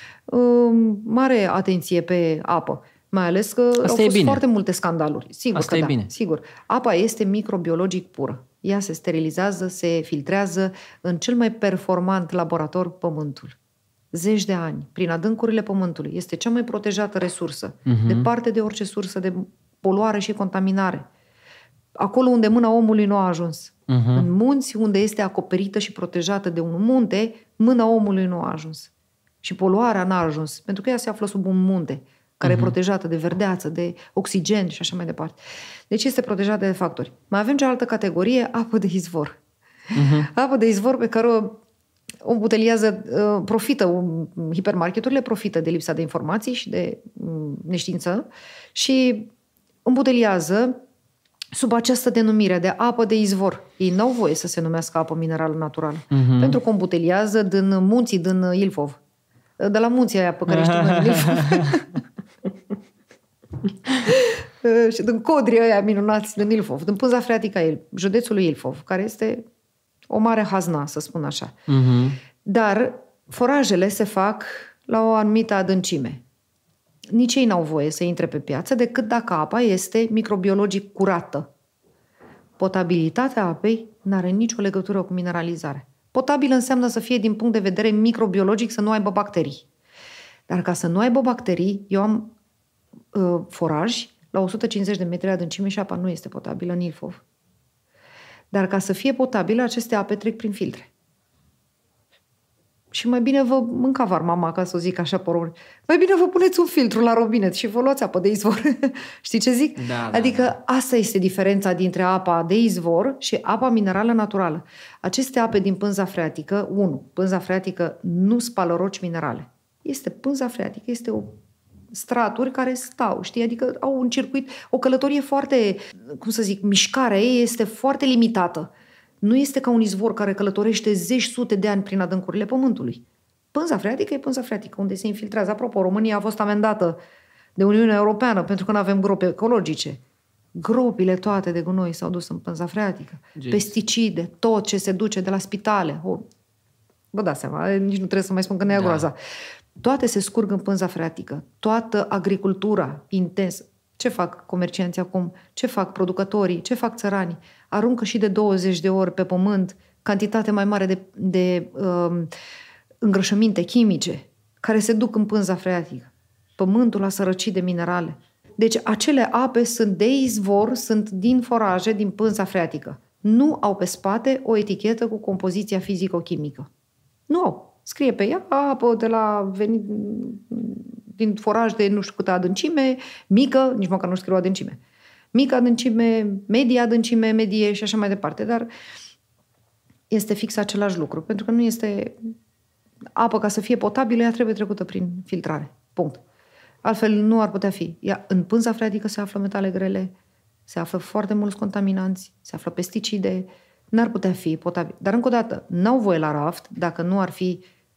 mare atenție pe apă. Mai ales că au fost foarte multe scandaluri. Sigur Asta că e bine. Sigur. Apa este microbiologic pură. Ea se sterilizează, se filtrează în cel mai performant laborator, Pământul. 10 de ani, prin adâncurile Pământului. Este cea mai protejată resursă, departe de orice sursă de poluare și contaminare. Acolo unde mâna omului nu a ajuns. În munți, unde este acoperită și protejată de un munte, mâna omului nu a ajuns. Și poluarea n-a ajuns, pentru că ea se află sub un munte, care e protejată de verdeață, de oxigen și așa mai departe. Deci este protejată de factori. Mai avem cealaltă categorie, apă de izvor. Apă de izvor pe care o buteliază, hipermarketurile profită de lipsa de informații și de neștiință și îmbuteliază sub această denumire de apă de izvor. Ei n-au voie să se numească apă minerală naturală. Pentru că îmbuteliază din munții din Ilfov. De la munții aia pe care știm în Ilfov. Și din codrii ăia minunați din Ilfov, din pânza freatică județul Ilfov, care este o mare hazna, să spun așa. Dar forajele se fac la o anumită adâncime. Nici ei n-au voie să intre pe piață decât dacă apa este microbiologic curată. Potabilitatea apei n-are nicio legătură cu mineralizarea. Potabil înseamnă să fie din punct de vedere microbiologic să nu aibă bacterii. Dar ca să nu aibă bacterii, eu am foraj la 150 de metri adâncime și apa nu este potabilă în Ilfov. Dar ca să fie potabilă, aceste ape trec prin filtre. Și mai bine vă mânca mama, ca să o zic așa pe român. Mai bine vă puneți un filtru la robinet și vă luați apă de izvor. Știi ce zic? Adică asta este diferența dintre apa de izvor și apa minerală naturală. Aceste ape din pânza freatică, pânza freatică nu spală roci minerale. Este pânza freatică, este o straturi care stau, știi? Adică au un circuit, o călătorie foarte, mișcarea ei este foarte limitată. Nu este ca un izvor care călătorește sute de ani prin adâncurile pământului. Pânza freatică e pânza freatică, unde se infiltrează. Apropo, România a fost amendată de Uniunea Europeană pentru că nu avem gropi ecologice. Gropile toate de gunoi s-au dus în pânza freatică. Pesticide, tot ce se duce de la spitale. Vă dați seama, nici nu trebuie să mai spun că ne ia groaza. Toate se scurg în pânza freatică. Toată agricultura intensă. Ce fac comercianții acum? Ce fac producătorii? Ce fac țăranii? Aruncă și de 20 de ori pe pământ cantitate mai mare de îngrășăminte chimice care se duc în pânza freatică. Pământul a sărăcit de minerale. Deci acele ape sunt de izvor, sunt din foraje, din pânza freatică. Nu au pe spate o etichetă cu compoziția fizico-chimică. Nu au. Scrie pe ea apă de la din foraj de nu știu câtă adâncime, mică, nici măcar nu scriu adâncime. Mică adâncime, medie și așa mai departe. Dar este fix același lucru. Pentru că nu este apă ca să fie potabilă, ea trebuie trecută prin filtrare. Punct. Altfel nu ar putea fi. În pânza freatică se află metale grele, se află foarte mulți contaminanți, se află pesticide, n-ar putea fi potabil. Dar încă o dată, n-au voie la raft dacă nu ar fi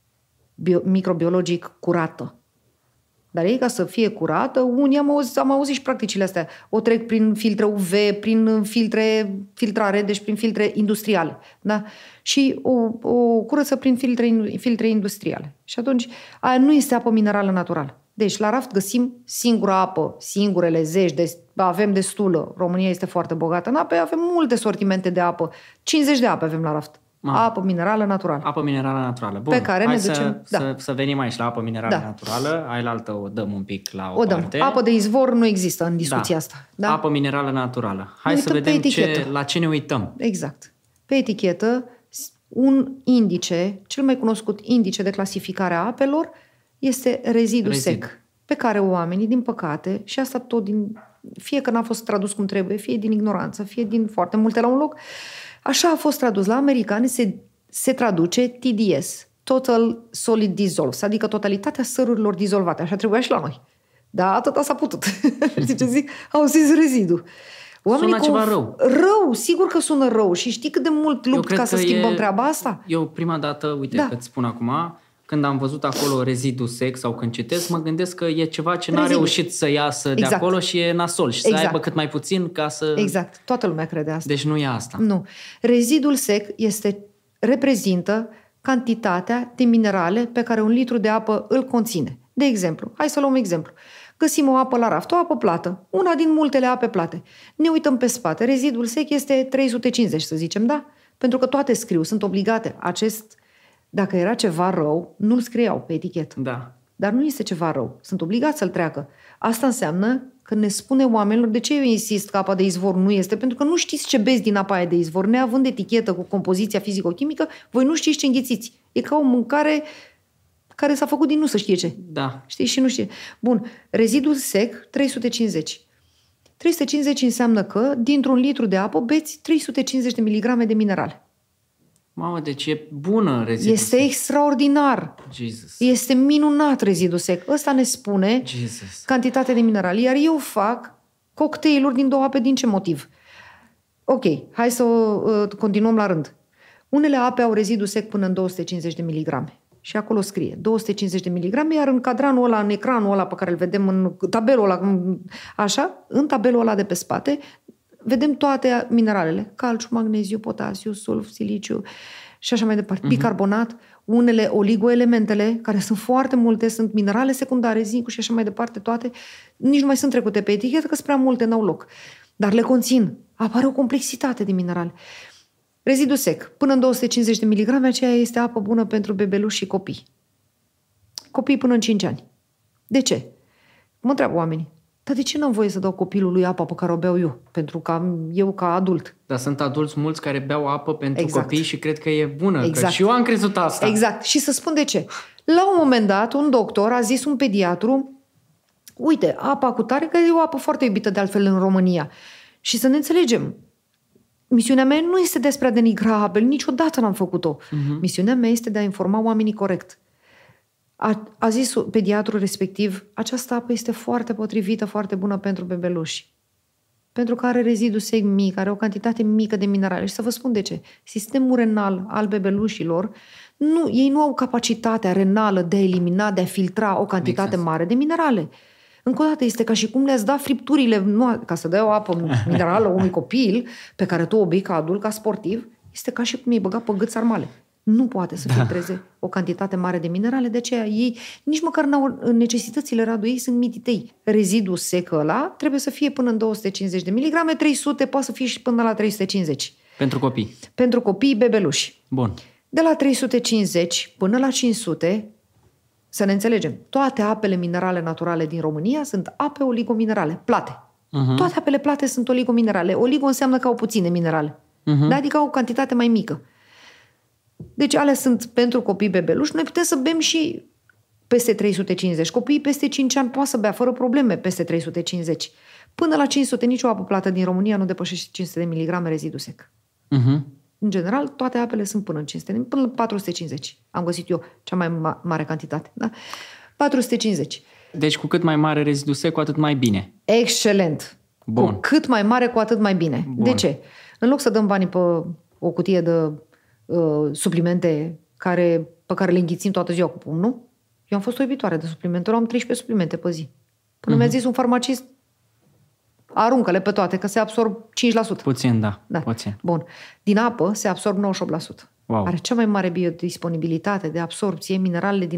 microbiologic curată. Dar ei, ca să fie curată, unii am auzit și practicile astea. O trec prin filtre UV, prin filtrare, deci prin filtre industriale. Da? Și o curăță prin filtre industriale. Și atunci, aia nu este apă minerală naturală. Deci, la raft găsim singura apă, singurele zeci, avem destulă. România este foarte bogată în ape, avem multe sortimente de apă. 50 de ape avem la raft. Apă minerală naturală. Apă minerală naturală. Bun, pe care hai ne ducem. Să venim aici la apă minerală naturală. Ailaltă o dăm un pic la o parte. Apă de izvor nu există în discuția asta. Da? Apă minerală naturală. Hai să vedem la ce ne uităm. Exact. Pe etichetă, un indice, cel mai cunoscut indice de clasificare a apelor, este rezidul sec, pe care oamenii, din păcate, și asta tot fie că n-a fost tradus cum trebuie, fie din ignoranță, fie din foarte multe la un loc, așa a fost tradus. La americani se traduce TDS, Total Solid Dissolves, adică totalitatea sărurilor dizolvate. Așa trebuia și la noi. Dar atâta s-a putut. Știi ce zic? Au zis rezidu. Sună ceva rău. Rău, sigur că sună rău. Și știi cât de mult lupt ca să schimbăm treaba asta? Eu prima dată, uite că îți spun acum, când am văzut acolo rezidul sec sau când citesc, mă gândesc că e ceva ce n-a reușit să iasă de acolo și e nasol și să aibă cât mai puțin ca să... Exact. Toată lumea crede asta. Deci nu e asta. Nu. Rezidul sec reprezintă cantitatea de minerale pe care un litru de apă îl conține. De exemplu, hai să luăm un exemplu. Găsim o apă la raft, o apă plată, una din multele ape plate. Ne uităm pe spate, rezidul sec este 350, să zicem, da? Pentru că toate scriu, sunt obligate. Dacă era ceva rău, nu-l scriau pe etichetă. Da. Dar nu este ceva rău. Sunt obligați să-l treacă. Asta înseamnă că ne spune oamenilor de ce eu insist că apa de izvor nu este. Pentru că nu știți ce beți din apa aia de izvor. Neavând etichetă cu compoziția fizico-chimică, voi nu știți ce înghițiți. E ca o mâncare care s-a făcut din nu să știe ce. Da. Știi? Și nu știe. Bun. Rezidul sec, 350. 350 înseamnă că dintr-un litru de apă beți 350 de miligrame de minerale. Mamă, deci e bună rezidul Este sec. extraordinar. Jesus. Este minunat rezidul sec. Ăsta ne spune cantitatea de minerale. Iar eu fac cocktailuri din două ape. Din ce motiv? Ok, hai să continuăm la rând. Unele ape au rezidul sec până în 250 de miligrame. Și acolo scrie 250 de miligrame, iar în cadranul ăla, în ecranul ăla pe care îl vedem, în tabelul ăla, așa, în tabelul ăla de pe spate, vedem toate mineralele. Calciu, magneziu, potasiu, sulf, siliciu și așa mai departe. Bicarbonat, unele oligoelementele, care sunt foarte multe, sunt minerale secundare, zincul și așa mai departe, toate. Nici nu mai sunt trecute pe etichetă, că sunt prea multe, n-au loc. Dar le conțin. Apare o complexitate de minerale. Rezidul sec. Până în 250 de miligrame, aceea este apă bună pentru bebeluși și copii. Copii până în 5 ani. De ce? Mă întreabă oamenii. Dar de ce n-am voie să dau copilului apa pe care o beau eu? Pentru că eu ca adult. Dar sunt adulți mulți care beau apă pentru Exact. copii și cred că e bună. Exact. Că și eu am crezut asta. Exact. Și să spun de ce. La un moment dat, un doctor a zis un pediatru, uite, apa cu tare, că e o apă foarte iubită de altfel în România. Și să ne înțelegem, misiunea mea nu este despre a denigra apele, niciodată n-am făcut-o. Misiunea mea este de a informa oamenii corect. A zis pediatrul respectiv, această apă este foarte potrivită, foarte bună pentru bebeluși. Pentru că are rezidu sec mic, are o cantitate mică de minerale. Și să vă spun de ce. Sistemul renal al bebelușilor, ei nu au capacitatea renală de a elimina, de a filtra o cantitate mare de minerale. Încă o dată, este ca și cum le-ați da fripturile, ca să dai o apă minerală unui copil pe care tu o bei ca adult, ca sportiv, este ca și cum i-ai băgat pe gât sarmale. Nu poate să filtreze o cantitate mare de minerale, de aceea ei nici măcar n-au necesitățile, Radu, ei sunt mititei. Rezidul sec ăla trebuie să fie până în 250 de miligrame, 300, poate să fie și până la 350. Pentru copii. Pentru copii bebeluși. Bun. De la 350 până la 500, să ne înțelegem, toate apele minerale naturale din România sunt ape oligominerale, plate. Toate apele plate sunt oligominerale. Oligo înseamnă că au puține minerale. Adică au o cantitate mai mică. Deci alea sunt pentru copii bebeluși. Noi putem să bem și peste 350. Copiii peste 5 ani poate să bea fără probleme peste 350. Până la 500, nicio apă plată din România nu depășește 500 de miligrame rezidu sec. În general, toate apele sunt până în 500, până la 450. Am găsit eu cea mai mare cantitate. Da? 450. Deci cu cât mai mare rezidu sec, cu atât mai bine. Excelent. Bun. Cu cât mai mare, cu atât mai bine. Bun. De ce? În loc să dăm banii pe o cutie de suplimente pe care le înghițim toată ziua cu pumnul, eu am fost o iubitoare de suplimente. Eu am 13 suplimente pe zi. Până mi-a zis un farmacist, aruncă-le pe toate, că se absorb 5%. Puțin, da. Puțin. Bun. Din apă se absorb 98%. Wow. Are cea mai mare biodisponibilitate de absorpție. Mineralele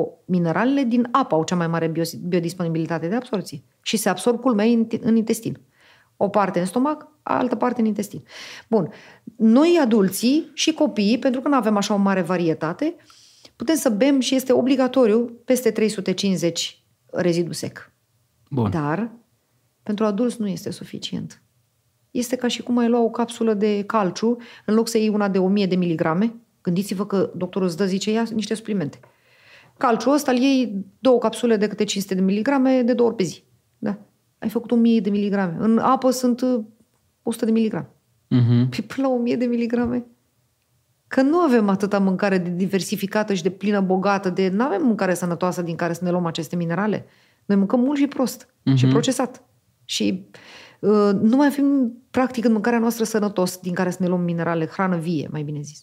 din apă au cea mai mare biodisponibilitate de absorpție. Și se absorb, culmea, în intestin. O parte în stomac, altă parte în intestin. Bun. Noi, adulții și copiii, pentru că nu avem așa o mare varietate, putem să bem și este obligatoriu peste 350 rezidu sec. Bun. Dar pentru adulți nu este suficient. Este ca și cum ai lua o capsulă de calciu, în loc să iei una de 1000 de miligrame. Gândiți-vă că doctorul îți dă, zice, ia niște suplimente. Calciul ăsta îl iei 2 capsule de câte 500 de miligrame de 2 ori pe zi. Da? Ai făcut 1000 de miligrame. În apă sunt 100 de miligrame. Păi până la 1000 de miligrame. Că nu avem atâta mâncare de diversificată și de plină, bogată, nu avem mâncare sănătoasă din care să ne luăm aceste minerale. Noi mâncăm mult și prost și procesat. Și nu mai avem, practic, în mâncarea noastră sănătos din care să ne luăm minerale, hrană vie, mai bine zis.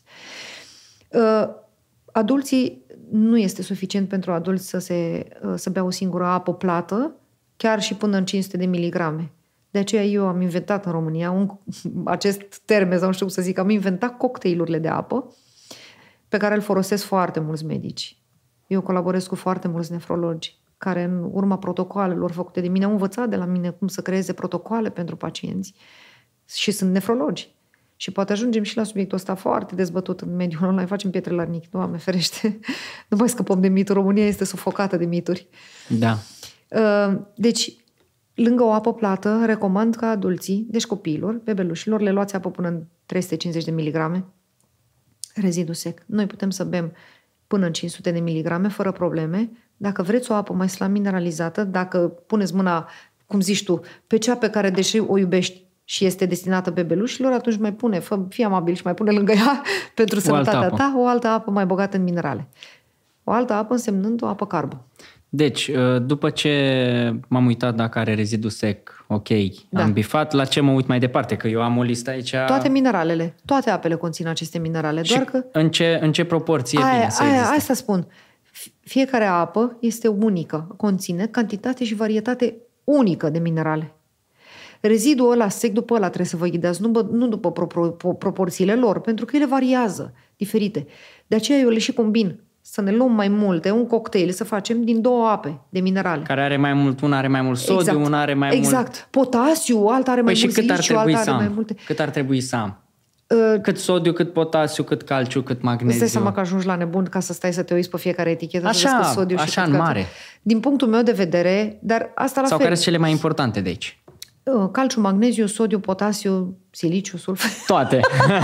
Adulții, nu este suficient pentru adulți să bea o singură apă plată, chiar și până în 500 de miligrame. De aceea eu am inventat în România acest termen, sau nu știu cum să zic, am inventat cocktailurile de apă pe care îl folosesc foarte mulți medici. Eu colaborez cu foarte mulți nefrologi care în urma protocoalelor făcute de mine au învățat de la mine cum să creeze protocoale pentru pacienți și sunt nefrologi. Și poate ajungem și la subiectul ăsta foarte dezbătut în mediul online. Facem pietre la rinichi, Doamne ferește. Nu mai scăpăm de mituri. România este sufocată de mituri. Da. Deci, lângă o apă plată, recomand ca adulții, deci copiilor, bebelușilor, le luați apă până în 350 de miligrame rezidu sec. Noi putem să bem până în 500 de miligrame, fără probleme. Dacă vreți o apă mai slab mineralizată, dacă puneți mâna, cum zici tu, pe cea pe care, deși o iubești și este destinată bebelușilor, atunci mai pune, fii amabil și mai pune lângă ea pentru sănătatea ta o altă apă mai bogată în minerale. O altă apă însemnând o apă carbă. Deci, după ce m-am uitat dacă are rezidu sec, ok, am bifat, la ce mă uit mai departe? Că eu am o listă aici... Toate mineralele, toate apele conțin aceste minerale. Și doar că în ce proporție bine să existe? Asta spun. Fiecare apă este unică, conține cantitate și varietate unică de minerale. Rezidul ăla sec, după ăla trebuie să vă ghidați, nu după proporțiile lor, pentru că ele variază, diferite. De aceea eu le și combin. Să ne luăm mai multe, un cocktail să facem din 2 ape de minerale. Care are mai mult, una are mai mult sodiu, una are mai mult... Potasiu, alta are mai mult zici, alta are mai multe. Cât ar trebui să am? Cât sodiu, cât potasiu, cât calciu, cât magneziu. Îți dai seama că ajungi la nebun ca să stai să te uiți pe fiecare etichetă, să vezi cât sodiu și cât în mare. Din punctul meu de vedere, dar asta la Sau fel. care sunt cele mai importante de aici? Calciu, magneziu, sodiu, potasiu, siliciu, sulf. Toate.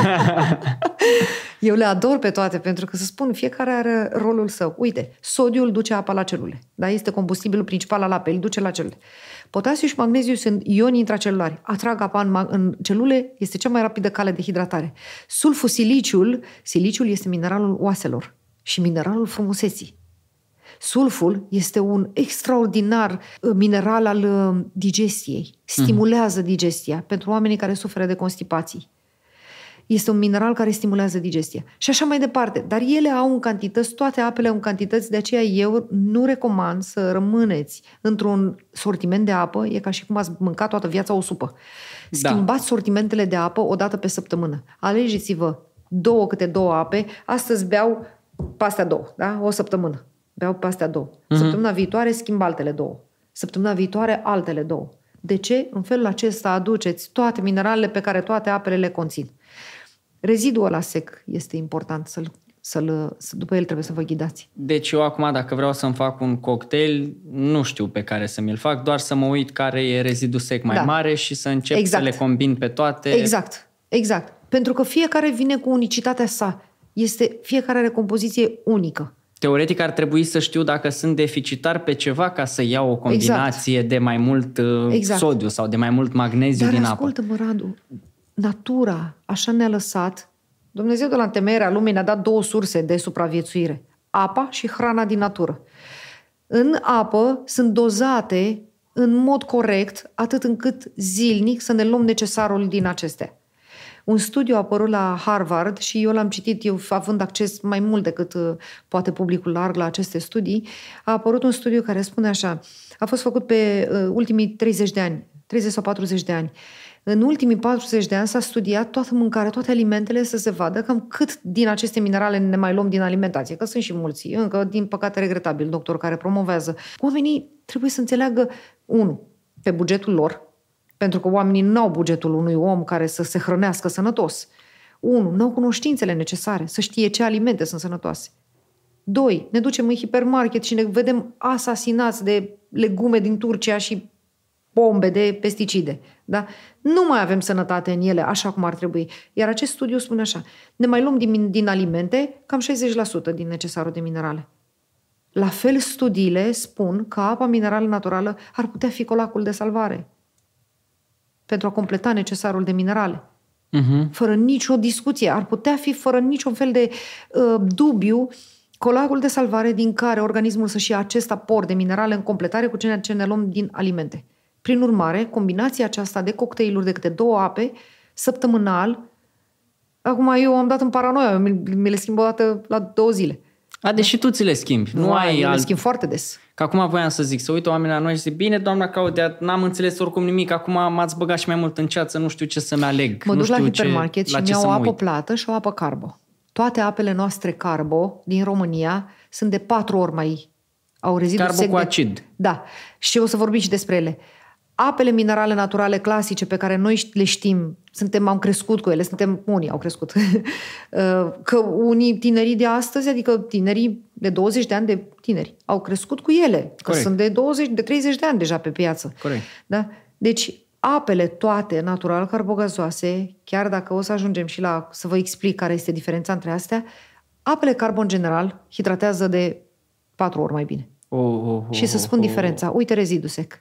Eu le ador pe toate, pentru că, să spun, fiecare are rolul său. Uite, sodiul duce apa la celule. Da? Este combustibilul principal al apei, îl duce la celule. Potasiu și magneziu sunt ioni intracelulari. Atrag apa în celule, este cea mai rapidă cale de hidratare. Sulful, siliciul este mineralul oaselor și mineralul frumuseții. Sulful este un extraordinar mineral al digestiei. Stimulează digestia pentru oamenii care suferă de constipații. Este un mineral care stimulează digestia. Și așa mai departe. Dar ele au în cantități, toate apele au în cantități, de aceea eu nu recomand să rămâneți într-un sortiment de apă, e ca și cum ați mâncat toată viața o supă. Schimbați sortimentele de apă o dată pe săptămână. Alegeți-vă câte două ape. Astăzi beau pe astea două, da? O săptămână. Beau pe astea două. Săptămâna viitoare schimb altele două. Săptămâna viitoare altele două. De ce? În felul acesta aduceți toate mineralele pe care toate apele le conțin. Rezidul ăla sec este important, după el trebuie să vă ghidați. Deci eu acum, dacă vreau să-mi fac un cocktail, nu știu pe care să mi-l fac, doar să mă uit care e rezidul sec mai mare și să încep să le combin pe toate. Exact. Pentru că fiecare vine cu unicitatea sa. Fiecare are compoziție unică. Teoretic ar trebui să știu dacă sunt deficitar pe ceva ca să iau o combinație de mai mult sodiu sau de mai mult magneziu din apă. Dar ascultă-mă, Radu, natura așa ne-a lăsat. Dumnezeu de la întemeierea lumii ne-a dat două surse de supraviețuire. Apa și hrana din natură. În apă sunt dozate în mod corect, atât încât zilnic să ne luăm necesarul din acestea. Un studiu a apărut la Harvard și eu l-am citit, eu având acces mai mult decât poate publicul larg la aceste studii, a apărut un studiu care spune așa, a fost făcut pe ultimii 30 sau 40 de ani. În ultimii 40 de ani s-a studiat toată mâncarea, toate alimentele, să se vadă cam cât din aceste minerale ne mai luăm din alimentație, că sunt și mulți, încă, din păcate, regretabil, doctor care promovează. Oamenii trebuie să înțeleagă, pe bugetul lor, pentru că oamenii nu au bugetul unui om care să se hrănească sănătos. 1. Nu au cunoștințele necesare să știe ce alimente sunt sănătoase. 2. Ne ducem în hipermarket și ne vedem asasinați de legume din Turcia și bombe de pesticide. Da? Nu mai avem sănătate în ele așa cum ar trebui. Iar acest studiu spune așa, ne mai luăm din alimente cam 60% din necesarul de minerale. La fel, studiile spun că apa minerală naturală ar putea fi colacul de salvare pentru a completa necesarul de minerale. Fără nicio discuție. Ar putea fi, fără niciun fel de dubiu, colacul de salvare din care organismul să-și ia acest aport de minerale în completare cu ceea ce ne luăm din alimente. Prin urmare, combinația aceasta de cocktailuri de câte 2 ape, săptămânal, acum eu am dat în paranoia, mi le schimb o dată la 2 zile. Deși tu ți le schimbi. Le schimb foarte des. Că acum voiam să zic, să uită oamenii la noi și zic, bine, doamna Claudia, n-am înțeles oricum nimic, acum m-ați băgat și mai mult în ceață, nu știu ce să-mi aleg. Mă duc la hipermarket și mi-au o apă plată și o apă carbo. Toate apele noastre carbo din România sunt de 4 ori mai... au rezidul carbo sec cu acid. Da. Și o să vorbim și despre ele. Apele minerale naturale clasice pe care noi le știm, am crescut cu ele, unii au crescut, că unii tinerii de astăzi, adică tinerii de 20 de ani de tineri, au crescut cu ele, că Corect. sunt de 30 de ani deja pe piață. Corect. Da? Deci apele toate natural carbogazoase, chiar dacă o să ajungem și să vă explic care este diferența între astea, apele carbon general hidratează de 4 ori mai bine. Și să spun diferența. Uite rezidul sec.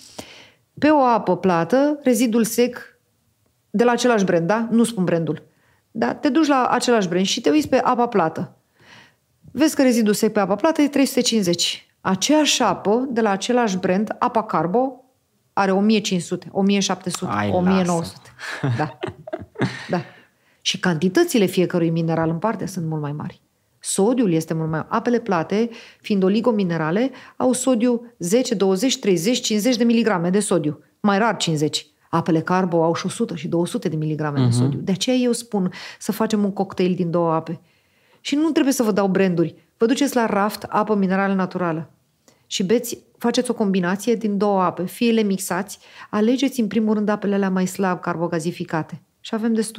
Pe o apă plată, rezidul sec de la același brand, da? Nu spun brandul. Da? Te duci la același brand și te uiți pe apa plată. Vezi că rezidul sec pe apa plată e 350. Aceeași apă de la același brand, apa carbo, are 1500, 1700, 1900. Da. Da. Și cantitățile fiecărui mineral în parte sunt mult mai mari. Sodiul este mult mai... Apele plate, fiind oligominerale, au sodiu 10, 20, 30, 50 de miligrame de sodiu. Mai rar 50. Apele carbo au și 100 și 200 de miligrame de sodiu. De aceea eu spun să facem un cocktail din 2 ape. Și nu trebuie să vă dau branduri. Vă duceți la raft, apă minerală naturală. Și faceți o combinație din 2 ape. Fie le mixați, alegeți în primul rând apele alea mai slab carbogazificate. Și avem destule.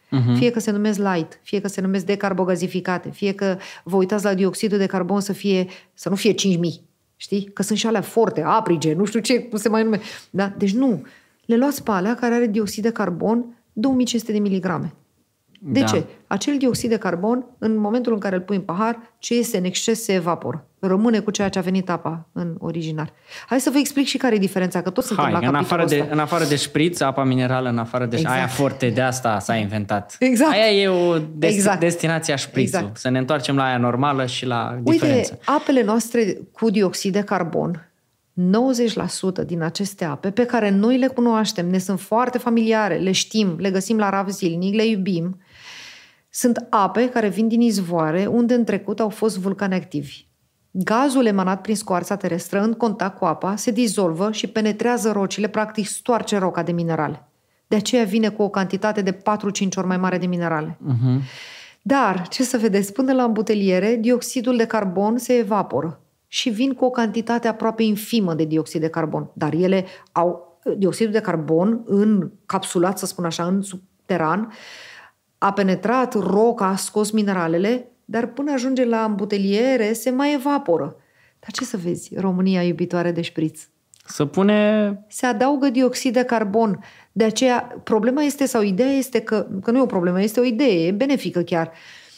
Fie că se numesc light, fie că se numesc decarbogazificate, fie că vă uitați la dioxidul de carbon să nu fie 5.000. Știi? Că sunt și alea forte, aprige, nu știu ce, cum se mai numește. Da? Deci nu. Le luați pe alea care are dioxid de carbon 2500 de miligrame. De ce? Acel dioxid de carbon, în momentul în care îl pui în pahar, ce este în exces se evaporă. Rămâne cu ceea ce a venit apa în originar. Hai să vă explic și care e diferența, că toți suntem la capitolul ăsta. În afară de șpriț, apa minerală, în afară de aia forte, de asta s-a inventat. Exact. Aia e o destinație a șprițul. Exact. Să ne întoarcem la aia normală și la diferență. Uite, apele noastre cu dioxid de carbon, 90% din aceste ape pe care noi le cunoaștem, ne sunt foarte familiare, le știm, le găsim la raft zilnic, le iubim, sunt ape care vin din izvoare unde în trecut au fost vulcani activi. Gazul emanat prin scoarța terestră în contact cu apa se dizolvă și penetrează rocile, practic stoarce roca de minerale. De aceea vine cu o cantitate de 4-5 ori mai mare de minerale. Dar, ce să vedeți, până la îmbuteliere, dioxidul de carbon se evaporă și vin cu o cantitate aproape infimă de dioxid de carbon. Dar ele au dioxidul de carbon încapsulat, să spun așa, în subteran, a penetrat roca, a scos mineralele, dar până ajunge la îmbuteliere se mai evaporă. Dar ce să vezi, România iubitoare de șpriț? Se adaugă dioxid de carbon. De aceea, problema este, sau ideea este că nu e o problemă, este o idee benefică chiar. 90%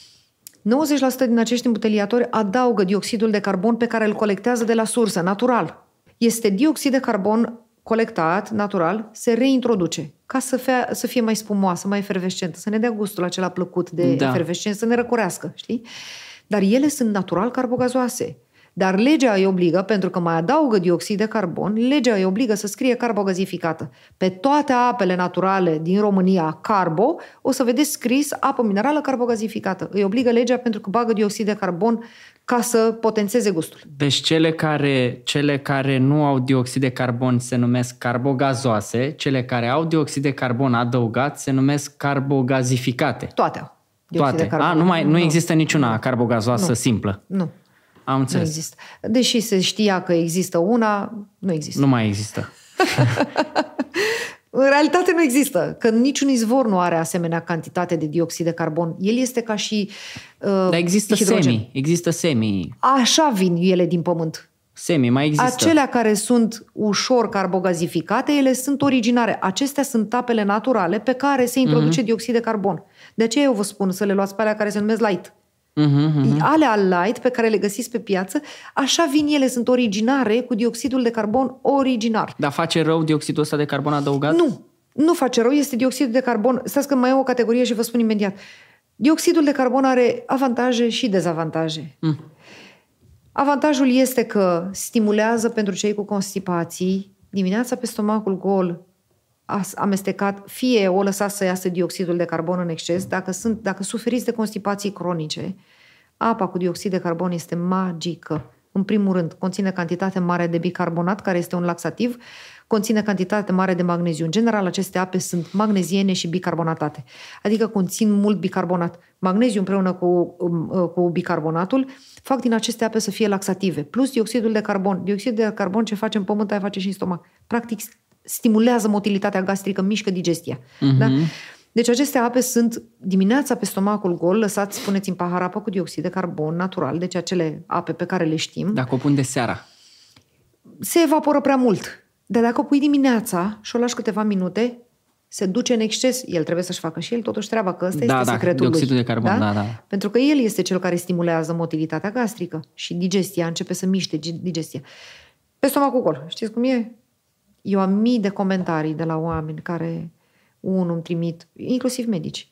din acești îmbuteliatori adaugă dioxidul de carbon pe care îl colectează de la sursă, natural. Este dioxid de carbon colectat, natural, se reintroduce ca să fie mai spumoasă, mai efervescentă, să ne dea gustul acela plăcut de efervescență, să ne răcorească, știi? Dar ele sunt natural carbogazoase. Dar legea îi obligă, pentru că mai adaugă dioxid de carbon, legea îi obligă să scrie carbogazificată. Pe toate apele naturale din România, carbo, o să vedeți scris apă minerală carbogazificată. Îi obligă legea pentru că bagă dioxid de carbon ca să potențeze gustul. Deci cele care nu au dioxid de carbon se numesc carbogazoase, cele care au dioxid de carbon adăugat se numesc carbogazificate. Toate au. Toate. Nu există niciuna carbogazoasă simplă. Nu. Am înțeles. Nu există. Deși se știa că există una, nu există. Nu mai există. În realitate nu există, că niciun izvor nu are asemenea cantitate de dioxid de carbon. El este ca și dar există semi. Așa vin ele din pământ. Semi, mai există. Acelea care sunt ușor carbogazificate, ele sunt originare. Acestea sunt apele naturale pe care se introduce dioxid de carbon. De aceea eu vă spun să le luați pe alea care se numesc light. Alea light pe care le găsiți pe piață, așa vin ele, sunt originare cu dioxidul de carbon originar. Dar face rău dioxidul ăsta de carbon adăugat? Nu face rău, este dioxidul de carbon. Stați că mai e o categorie și vă spun imediat. Dioxidul de carbon are avantaje și dezavantaje. Avantajul este că stimulează pentru cei cu constipații dimineața pe stomacul gol amestecat, fie o lăsați să iasă dioxidul de carbon în exces, dacă suferiți de constipații cronice, apa cu dioxid de carbon este magică. În primul rând, conține cantitate mare de bicarbonat, care este un laxativ, conține cantitate mare de magneziu. În general, aceste ape sunt magneziene și bicarbonatate, adică conțin mult bicarbonat. Magneziu împreună cu bicarbonatul fac din aceste ape să fie laxative, plus dioxidul de carbon. Dioxidul de carbon ce face în pământ, aia face și în stomac. Practic, stimulează motilitatea gastrică, mișcă digestia. Da? Deci aceste ape sunt dimineața pe stomacul gol, lăsați, spuneți în pahar apă cu dioxid de carbon natural, deci acele ape pe care le știm. Dacă o pun de seara? Se evaporă prea mult. Dar dacă o pui dimineața și o lași câteva minute, se duce în exces. El trebuie să-și facă și el totuși treaba, că ăsta este secretul dioxidul lui. De carbon, da? Pentru că el este cel care stimulează motilitatea gastrică și digestia, începe să miște digestia. Pe stomacul gol, știți cum e? Eu am mii de comentarii de la oameni care, îmi trimit, inclusiv medici,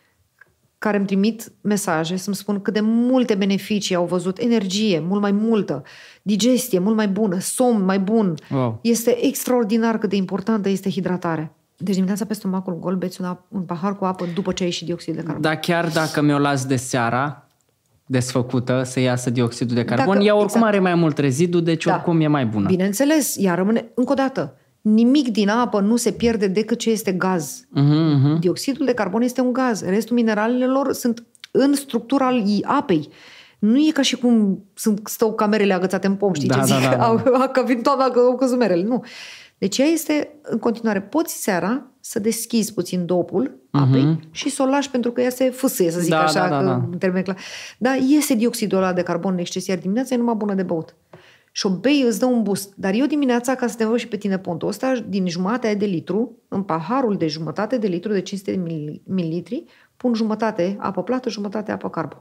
care îmi trimit mesaje să-mi spun cât de multe beneficii au văzut, energie mult mai multă, digestie mult mai bună, somn mai bun. Wow. Este extraordinar cât de importantă este hidratarea. Deci dimineața pe stomacul gol beți un pahar cu apă după ce ai ieșit dioxid de carbon. Dar chiar dacă mi-o las de seara desfăcută să iasă dioxidul de carbon, ea oricum are mai mult rezidu, deci oricum e mai bună. Bineînțeles, ea rămâne, încă o dată, nimic din apă nu se pierde decât ce este gaz. Dioxidul de carbon este un gaz. Restul mineralelor sunt în structura apei. Nu e ca și cum stau camerele agățate în pom, știi ce zic? Că vin toamna, că au căzut merele. Nu. Deci ea este în continuare. Poți seara să deschizi puțin dopul apei și să o lași pentru că ea se fâsâie, să zic în termen clar. Da, iese dioxidul ăla de carbon în exces, iar dimineața e numai bună de băut. Și o bei, îți dă un boost. Dar eu dimineața, ca să te învăț și pe tine pontul ăsta, din jumătatea de litru, în paharul de jumătate de litru, de 500 de mililitri, pun jumătate apă plată, jumătate apă carbă.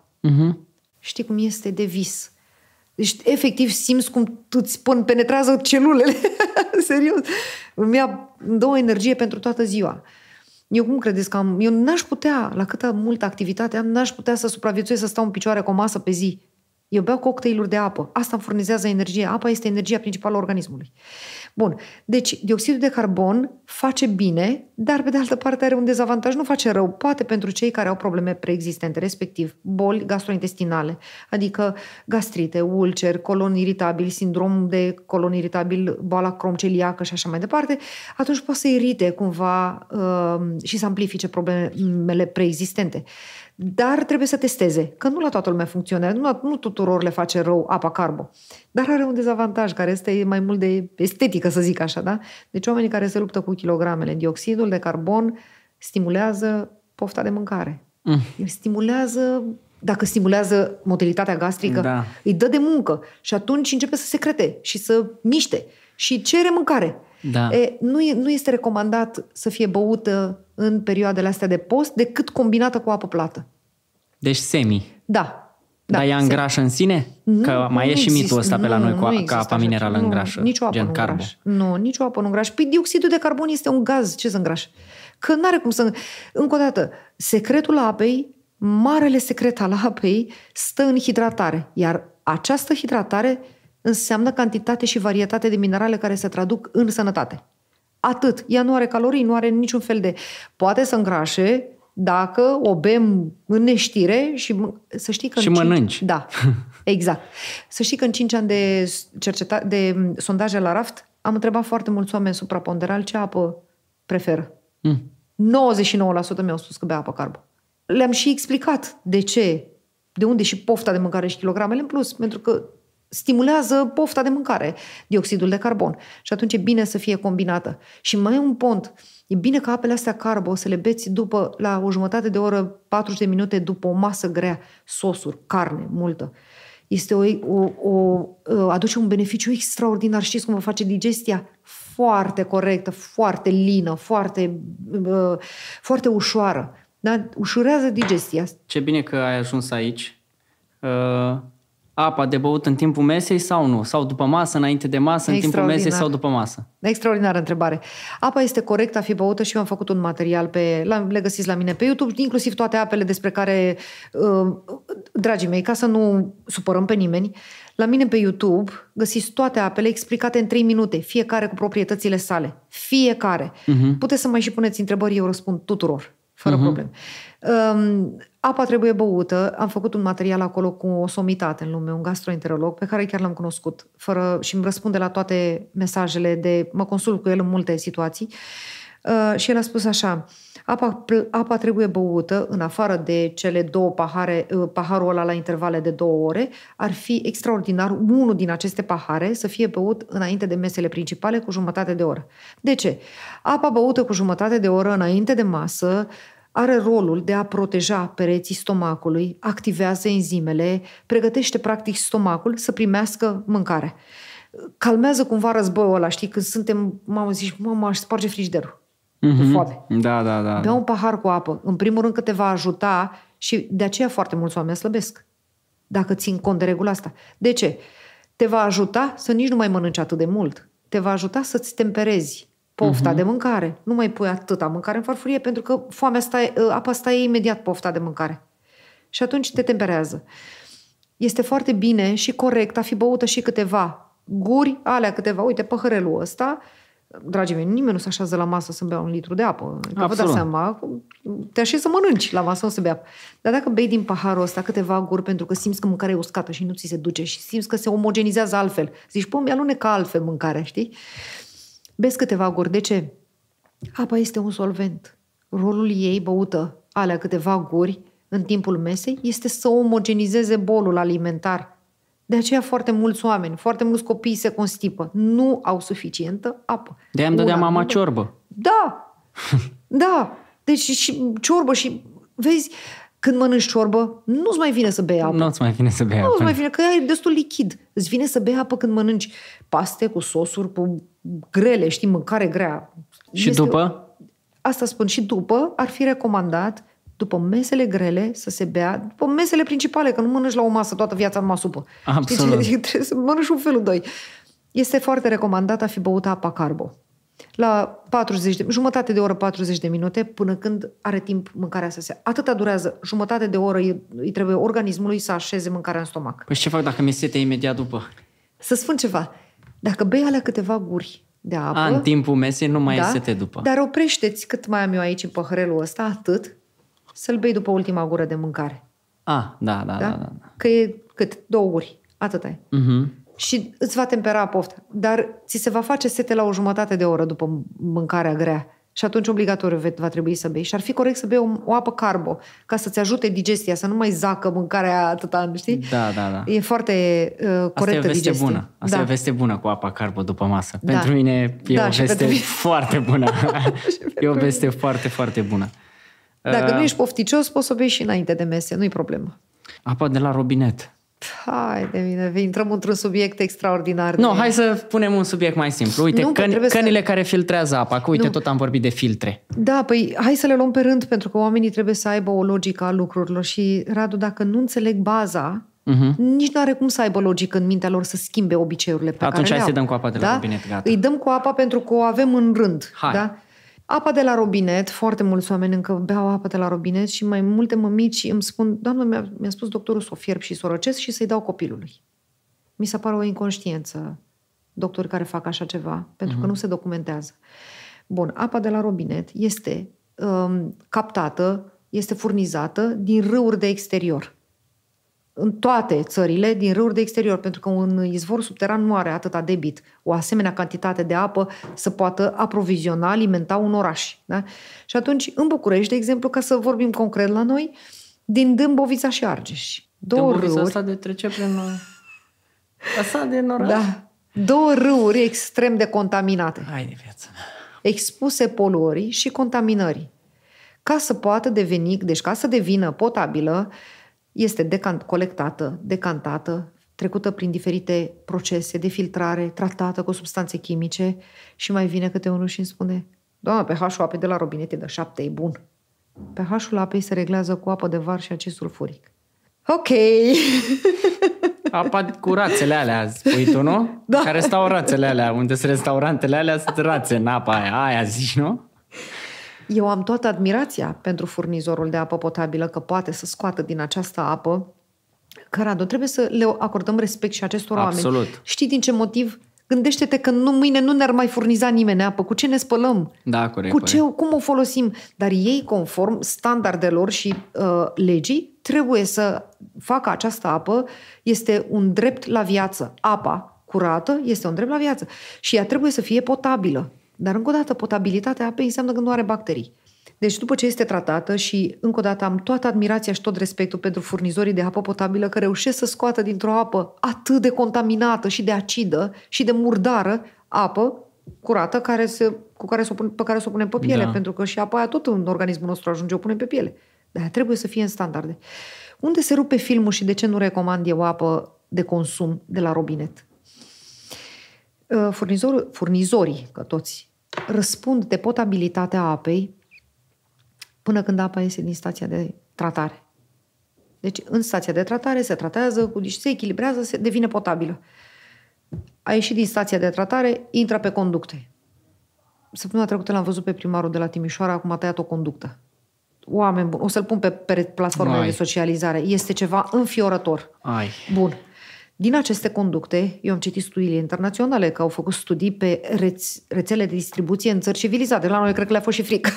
Știi cum este de vis. Deci, efectiv, simți cum îți penetrează celulele. Serios. Îmi dă o energie pentru toată ziua. Eu cum credeți că eu n-aș putea, la câtă multă activitate am, n-aș putea să supraviețuiesc să stau în picioare cu o masă pe zi. Eu beau cocktailuri de apă. Asta îmi furnizează energie. Apa este energia principală a organismului. Bun. Deci, dioxidul de carbon face bine, dar pe de altă parte are un dezavantaj. Nu face rău. Poate pentru cei care au probleme preexistente, respectiv boli gastrointestinale, adică gastrite, ulceri, colon iritabil, sindrom de colon iritabil, boala Crohn-celiacă și așa mai departe, atunci poate să irite cumva și să amplifice problemele preexistente. Dar trebuie să testeze, că nu la toată lumea funcționează, nu tuturor le face rău apa carbo. Dar are un dezavantaj care este mai mult de estetică, să zic așa, da? Deci oamenii care se luptă cu kilogramele, dioxidul de carbon stimulează pofta de mâncare. Stimulează, dacă stimulează motilitatea gastrică, îi dă de muncă și atunci începe să secrete și să miște și cere mâncare. Da. Nu este recomandat să fie băută în perioadele astea de post decât combinată cu apă plată. Deci semi. Da. Dar ea îngrașă în sine? Că mai e și mitul ăsta pe la noi că apa minerală îngrașă. Nicio apă nu îngrașă. Nu, nicio apă nu îngrașă. Păi dioxidul de carbon este un gaz. Ce să îngrașă? Că n-are cum să... Încă o dată, secretul apei, marele secret al apei, stă în hidratare. Iar această hidratare înseamnă cantitate și varietate de minerale care se traduc în sănătate. Atât. Ea nu are calorii, nu are niciun fel de... Poate să îngrașe dacă o bem în neștire și să știi că... Și mănânci. Da, exact. Să știi că în 5 ani de sondaje la Raft am întrebat foarte mulți oameni supraponderali ce apă preferă. 99% mi-au spus că bea apă carbă. Le-am și explicat de ce, de unde și pofta de mâncare și kilogramele în plus, pentru că stimulează pofta de mâncare, dioxidul de carbon. Și atunci e bine să fie combinată. Și mai e un pont. E bine că apele astea carbo să le beți la o jumătate de oră, 40 de minute după o masă grea, sosuri, carne multă. Aduce un beneficiu extraordinar. Știți cum vă face digestia? Foarte corectă, foarte lină, foarte ușoară. Da? Ușurează digestia. Ce bine că ai ajuns aici. Apa de băut în timpul mesei sau nu? Sau după masă, înainte de masă, în timpul mesei sau după masă? Extraordinară întrebare. Apa este corectă a fi băută și eu am făcut un material le găsiți la mine pe YouTube, inclusiv toate apele despre care, dragii mei, ca să nu supărăm pe nimeni, la mine pe YouTube găsiți toate apele explicate în 3 minute, fiecare cu proprietățile sale. Fiecare. Puteți să mai și puneți întrebări, eu răspund tuturor, fără probleme. Apa trebuie băută. Am făcut un material acolo cu o somitate în lume, un gastroenterolog pe care chiar l-am cunoscut și îmi răspunde la toate mesajele mă consult cu el în multe situații și el a spus așa: apa trebuie băută în afară de cele 2 pahare, paharul ăla la intervale de 2 ore, ar fi extraordinar unul din aceste pahare să fie băut înainte de mesele principale cu jumătate de oră. De ce? Apa băută cu jumătate de oră înainte de masă are rolul de a proteja pereții stomacului, activează enzimele, pregătește practic stomacul să primească mâncare. Calmează cumva războiul ăla, știi, când suntem, mamă, aș sparge frigiderul. Cu foame. Da. Bea un pahar cu apă. În primul rând că te va ajuta și de aceea foarte mulți oameni slăbesc. Dacă țin cont de regula asta. De ce? Te va ajuta să nici nu mai mănânci atât de mult. Te va ajuta să-ți temperezi pofta de mâncare. Nu mai pui atâta mâncare în farfurie pentru că apa staie imediat pofta de mâncare. Și atunci te temperează. Este foarte bine și corect a fi băută și câteva guri, uite, păhărelul ăsta, dragii mei, nimeni nu se așează la masă să bea 1 litru de apă. Că vă dați seama, te așezi să mănânci la masă, nu să bea apă. Dar dacă bei din paharul ăsta câteva guri pentru că simți că mâncarea e uscată și nu ți se duce și simți că se omogenizează altfel, zici, mi-alunecă altfel mâncarea, știi? Bezi câteva guri. De ce? Apa este un solvent. Rolul ei, băută câteva guri în timpul mesei, este să omogenizeze bolul alimentar De aceea foarte mulți oameni, foarte mulți copii se constipă. Nu au suficientă apă. De-aia îmi dădea mama ciorbă. Da, da. Deci și ciorbă și, vezi, când mănânci ciorbă, nu-ți mai vine să bei apă. Nu-ți mai vine să bei apă. Nu-ți mai vine, că e destul lichid. Îți vine să bei apă când mănânci paste cu sosuri, cu grele, știi, mâncare grea. Și după? Asta spun, și după ar fi recomandat, după mesele grele, să se bea, după mesele principale, că nu mănânci la o masă toată viața numai supă. Absolut. Știi, trebuie să mănânci un felul doi. Este foarte recomandat a fi băută apa carbo. La jumătate de oră, 40 de minute, până când are timp mâncarea să se... Atâta durează. Jumătate de oră îi trebuie organismului să așeze mâncarea în stomac. Păi ce fac dacă mi-e sete imediat după? Să spun ceva. Dacă bei alea câteva guri de apă... În timpul mesei nu mai e sete după. Dar oprește-ți cât mai am eu aici în păhărelul ăsta, atât, să-l bei după ultima gură de mâncare. Da. Că e cât? 2 guri. Atâta e. Și îți va tempera pofta. Dar ți se va face sete la o jumătate de oră după mâncarea grea. Și atunci obligatoriu va trebui să bei. Și ar fi corect să bei o apă carbo, ca să-ți ajute digestia, să nu mai zacă mâncarea atâta ani, știi? Da. E foarte corectă digestia. Bună. Asta e o veste bună cu apa carbo după masă. Da. Pentru mine e o veste foarte bună. E o veste foarte, foarte bună. Dacă nu ești pofticios, poți să bei și înainte de mese, nu-i problemă. Apa de la robinet. Hai de mine, intrăm într-un subiect extraordinar. Hai să punem un subiect mai simplu. Uite, cănile care filtrează apa, că uite, tot am vorbit de filtre. Da, păi hai să le luăm pe rând, pentru că oamenii trebuie să aibă o logică a lucrurilor și, Radu, dacă nu înțeleg baza, nici nu are cum să aibă logică în mintea lor să schimbe obiceiurile pe Atunci care hai să dăm cu apa de la robinet, gata. Îi dăm cu apa pentru că o avem în rând. Hai. Da? Apa de la robinet, foarte mulți oameni încă beau apă de la robinet și mai multe mămici îmi spun, doamnă, mi-a spus doctorul să o fierb și să o răcesc și să-i dau copilului. Mi se pare o inconștiență, doctori care fac așa ceva, pentru că nu se documentează. Bun, apa de la robinet este captată, este furnizată din râuri de exterior. În toate țările, din râuri de exterior, pentru că un izvor subteran nu are atâta debit, o asemenea cantitate de apă să poată aproviziona, alimenta un oraș. Da? Și atunci, în București, de exemplu, ca să vorbim concret la noi, din Dâmbovița și Argeș. Dâmbovița asta de trece prin... Asta din oraș? Da. 2 râuri extrem de contaminate. Hai de viață. Expuse poluării și contaminării. Ca să poată deveni, deci ca să devină potabilă, este colectată, decantată, trecută prin diferite procese de filtrare, tratată cu substanțe chimice și mai vine câte unul și îmi spune: doamna, pH-ul apei de la robinet e de 7, e bun. pH-ul apei se reglează cu apă de var și acid sulfuric. Ok. Apa cu rațele alea, spui tu, nu? Da. Care stau rațele alea, unde sunt restaurantele alea, sunt rațe în apa aia zici, nu? Eu am toată admirația pentru furnizorul de apă potabilă, că poate să scoată din această apă. Că, Radu, trebuie să le acordăm respect și acestor oameni. Știi din ce motiv? Gândește-te că mâine nu ne-ar mai furniza nimeni apă. Cu ce ne spălăm? Da, corect. Cum o folosim? Dar ei, conform standardelor și legii, trebuie să facă această apă. Este un drept la viață. Apa curată este un drept la viață. Și ea trebuie să fie potabilă. Dar, încă o dată, potabilitatea apei înseamnă că nu are bacterii. Deci, după ce este tratată și, încă o dată, am toată admirația și tot respectul pentru furnizorii de apă potabilă că reușesc să scoată dintr-o apă atât de contaminată și de acidă și de murdară apă curată pe care să o punem pe piele. Da. Pentru că și apa aia tot în organismul nostru ajunge, o punem pe piele. Dar trebuie să fie în standarde. Unde se rupe filmul și de ce nu recomand eu apă de consum de la robinet? Furnizorii, că toți, răspund de potabilitatea apei până când apa iese din stația de tratare. Deci, în stația de tratare se tratează, se echilibrează, se devine potabilă. A ieșit din stația de tratare, intră pe conducte. Săptămâna trecută l-am văzut pe primarul de la Timișoara, acum a tăiat o conductă. Oameni buni, o să-l pun pe platformele de socializare. Este ceva înfiorător. Bun. Din aceste conducte, eu am citit studiile internaționale, că au făcut studii pe rețele de distribuție în țări civilizate. La noi cred că le-a fost și frică.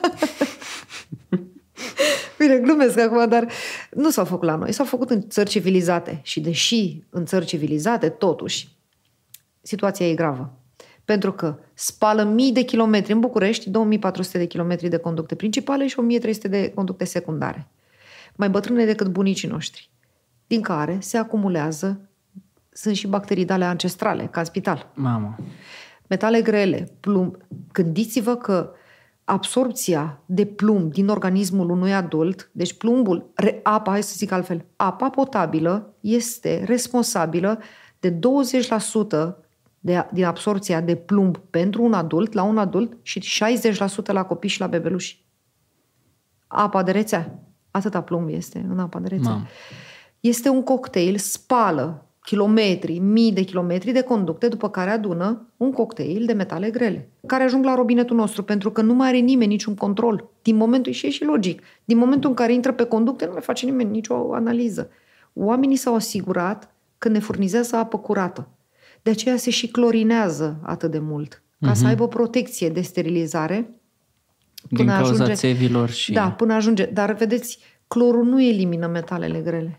Bine, glumesc acum, dar nu s-au făcut la noi. S-au făcut în țări civilizate. Și deși în țări civilizate, totuși, situația e gravă. Pentru că spală mii de kilometri în București, 2400 de kilometri de conducte principale și 1300 de conducte secundare. Mai bătrâne decât bunicii noștri. Din care se acumulează sunt și bacterii de alea ancestrale, ca în spital. Mamă. Metale grele, plumb. Gândiți-vă că absorpția de plumb din organismul unui adult, deci plumbul, apa, hai să zic altfel, apa potabilă este responsabilă de 20% din absorpția de plumb pentru un adult, la un adult, și 60% la copii și la bebeluși. Apa de rețea, atâta plumb este în apa de rețea. Mamă. Este un cocktail, spală kilometri, mii de kilometri de conducte, după care adună un cocktail de metale grele, care ajung la robinetul nostru, pentru că nu mai are nimeni niciun control. Din momentul, și e și logic, din momentul în care intră pe conducte, nu mai face nimeni nicio analiză. Oamenii s-au asigurat că ne furnizează apă curată. De aceea se și clorinează atât de mult, ca să aibă protecție de sterilizare. Din cauza țevilor și... Da, până ajunge. Dar vedeți, clorul nu elimină metalele grele.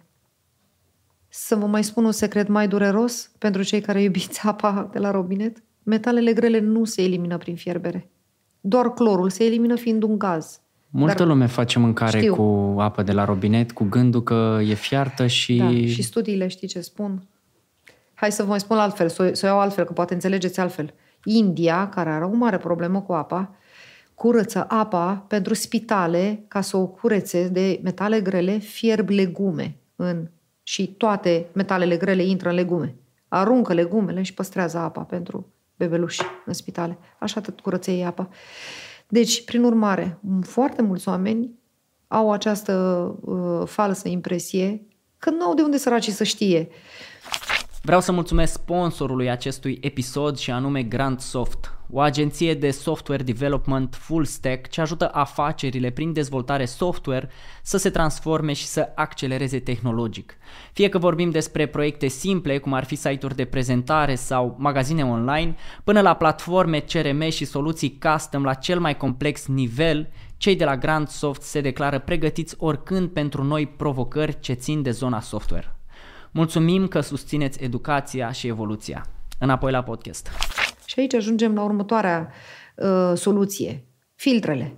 Să vă mai spun un secret mai dureros pentru cei care iubiți apa de la robinet. Metalele grele nu se elimină prin fierbere. Doar clorul se elimină fiind un gaz. Multă lume face mâncare cu apă de la robinet, cu gândul că e fiartă și... Da, și studiile, știi ce spun? Hai să vă mai spun altfel, să o iau altfel, că poate înțelegeți altfel. India, care are o mare problemă cu apa, curăță apa pentru spitale, ca să o curețe de metale grele, fierb legume și toate metalele grele intră în legume. Aruncă legumele și păstrează apa pentru bebeluși în spitale. Așa tot curăță ei apa. Deci, prin urmare, foarte mulți oameni au această falsă impresie că nu au de unde săracii să știe. Vreau să mulțumesc sponsorului acestui episod și anume GrandSoft, o agenție de software development full stack ce ajută afacerile prin dezvoltare software să se transforme și să accelereze tehnologic. Fie că vorbim despre proiecte simple, cum ar fi site-uri de prezentare sau magazine online, până la platforme CRM și soluții custom la cel mai complex nivel, cei de la GrandSoft se declară pregătiți oricând pentru noi provocări ce țin de zona software. Mulțumim că susțineți educația și evoluția. Înapoi la podcast. Și aici ajungem la următoarea soluție. Filtrele.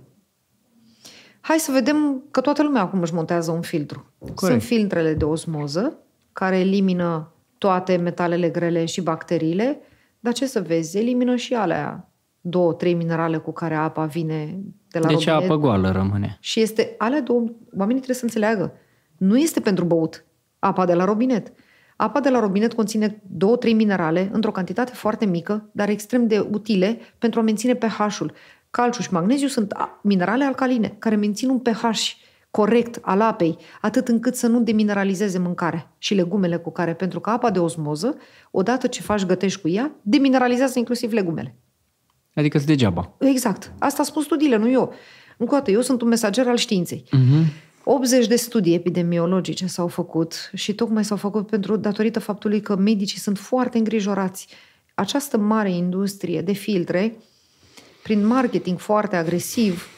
Hai să vedem că toată lumea acum își montează un filtru. Corect. Sunt filtrele de osmoză, care elimină toate metalele grele și bacteriile, dar ce să vezi, elimină și alea 2-3 minerale cu care apa vine de la robinet. Deci apă goală rămâne. Și este alea două, oamenii trebuie să înțeleagă, nu este pentru băut apa de la robinet. Apa de la robinet conține 2-3 minerale într-o cantitate foarte mică, dar extrem de utile pentru a menține pH-ul. Calciu și magneziu sunt minerale alcaline care mențin un pH corect al apei, atât încât să nu demineralizeze mâncarea și legumele cu care, pentru că apa de osmoză, odată ce gătești cu ea, demineralizează inclusiv legumele. Adică sunt degeaba. Exact. Asta spun studiile, nu eu. Încă o dată, eu sunt un mesager al științei. 80 de studii epidemiologice s-au făcut și tocmai s-au făcut datorită faptului că medicii sunt foarte îngrijorați. Această mare industrie de filtre, prin marketing foarte agresiv,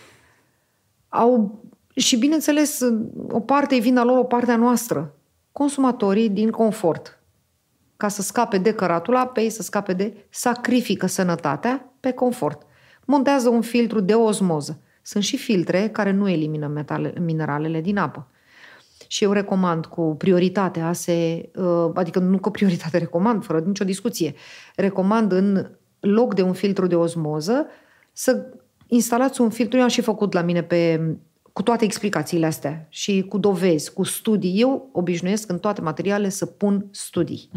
au, și bineînțeles, o parte e vina lor, o parte a noastră. Consumatorii din confort, ca să scape de căratul apei, să scape sacrifică sănătatea pe confort. Montează un filtru de osmoză. Sunt și filtre care nu elimină mineralele din apă. Și eu recomand cu prioritate adică nu cu prioritate, recomand, fără nicio discuție, recomand în loc de un filtru de osmoză să instalați un filtru. Eu am și făcut la mine cu toate explicațiile astea și cu dovezi, cu studii. Eu obișnuiesc în toate materialele să pun studii.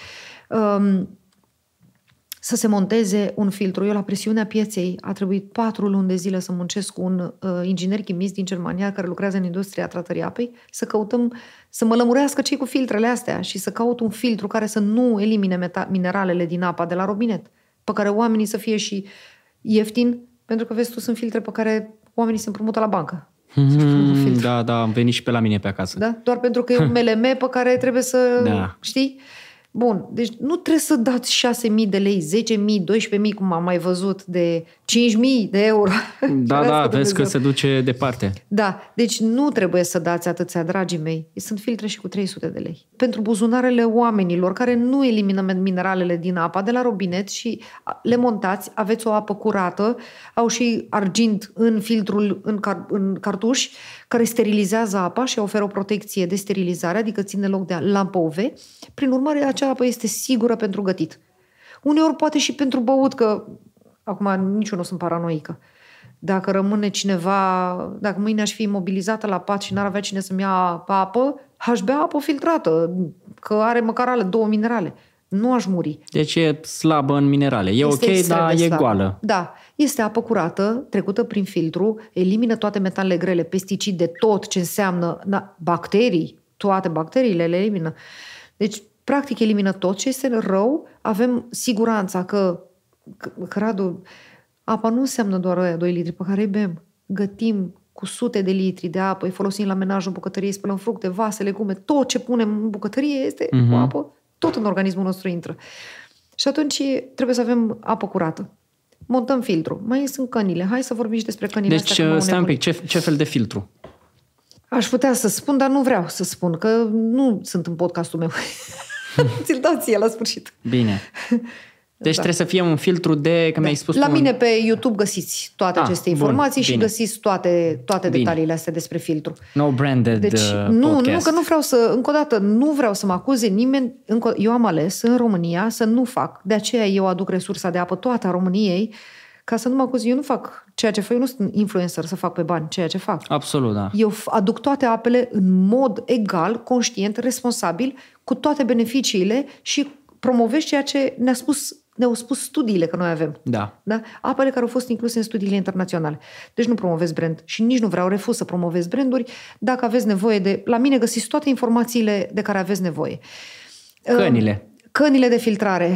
Să se monteze un filtru. Eu la presiunea pieței a trebuit 4 luni de zile să muncesc cu un inginer chimist din Germania care lucrează în industria tratării apei, să mă lămurească ce cu filtrele astea și să caut un filtru care să nu elimine mineralele din apa de la robinet, pe care oamenii să fie și ieftin, pentru că vezi tu, sunt filtre pe care oamenii se împrumută la bancă. Da, am venit și pe la mine pe acasă. Da? Doar pentru că e un MLM pe care trebuie să... Știi? Bun, deci nu trebuie să dați 6.000 de lei, 10.000, 12.000, cum am mai văzut, de 5.000 de euro. Da, vezi că se duce departe. Da, deci nu trebuie să dați atâția, dragii mei. Sunt filtre și cu 300 de lei. Pentru buzunarele oamenilor care nu elimină mineralele din apa de la robinet și le montați, aveți o apă curată, au și argint în filtrul, în cartuși, care sterilizează apa și oferă o protecție de sterilizare, adică ține loc de lampă UV. Prin urmare, acea apă este sigură pentru gătit. Uneori poate și pentru băut, că acum nici eu nu sunt paranoică. Dacă rămâne cineva, dacă mâine aș fi imobilizată la pat și n-ar avea cine să-mi ia apă, aș bea apă filtrată, că are măcar ale 2 minerale. Nu aș muri. Deci e slabă în minerale. E ok, dar e goală. Da. Este apă curată, trecută prin filtru, elimină toate metalele grele, pesticide, tot ce înseamnă bacterii, toate bacteriile le elimină. Deci, practic, elimină tot ce este rău. Avem siguranța că Radu, apa nu înseamnă doar aia 2 litri pe care îi bem. Gătim cu sute de litri de apă, îi folosim la menajul bucătăriei, spălăm fructe, vase, legume, tot ce punem în bucătărie este cu apă, tot în organismul nostru intră. Și atunci trebuie să avem apă curată. Montăm filtru. Mai sunt cănile. Hai să vorbim și despre cănile astea. Deci, stai un pic, ce fel de filtru? Aș putea să spun, dar nu vreau să spun, că nu sunt în podcastul meu. Ți-l dau ție la sfârșit. Bine. Deci trebuie să fie un filtru de... Că mi-ai spus la mine pe YouTube găsiți toate aceste informații și găsiți toate detaliile astea despre filtru. No branded deci, podcast. Nu, că nu vreau să... Încă o dată, nu vreau să mă acuze nimeni. Eu am ales în România să nu fac. De aceea eu aduc resursa de apă toată a României, ca să nu mă acuze. Eu nu fac ceea ce fac. Eu nu sunt influencer să fac pe bani ceea ce fac. Absolut, da. Eu aduc toate apele în mod egal, conștient, responsabil, cu toate beneficiile și promovez ceea ce ne-au spus studiile că noi avem. Da. Apele care au fost incluse în studiile internaționale. Deci nu promovez brand și nici nu vreau, refuz să promovez branduri. Dacă aveți nevoie de... La mine găsiți toate informațiile de care aveți nevoie. Cănile de filtrare.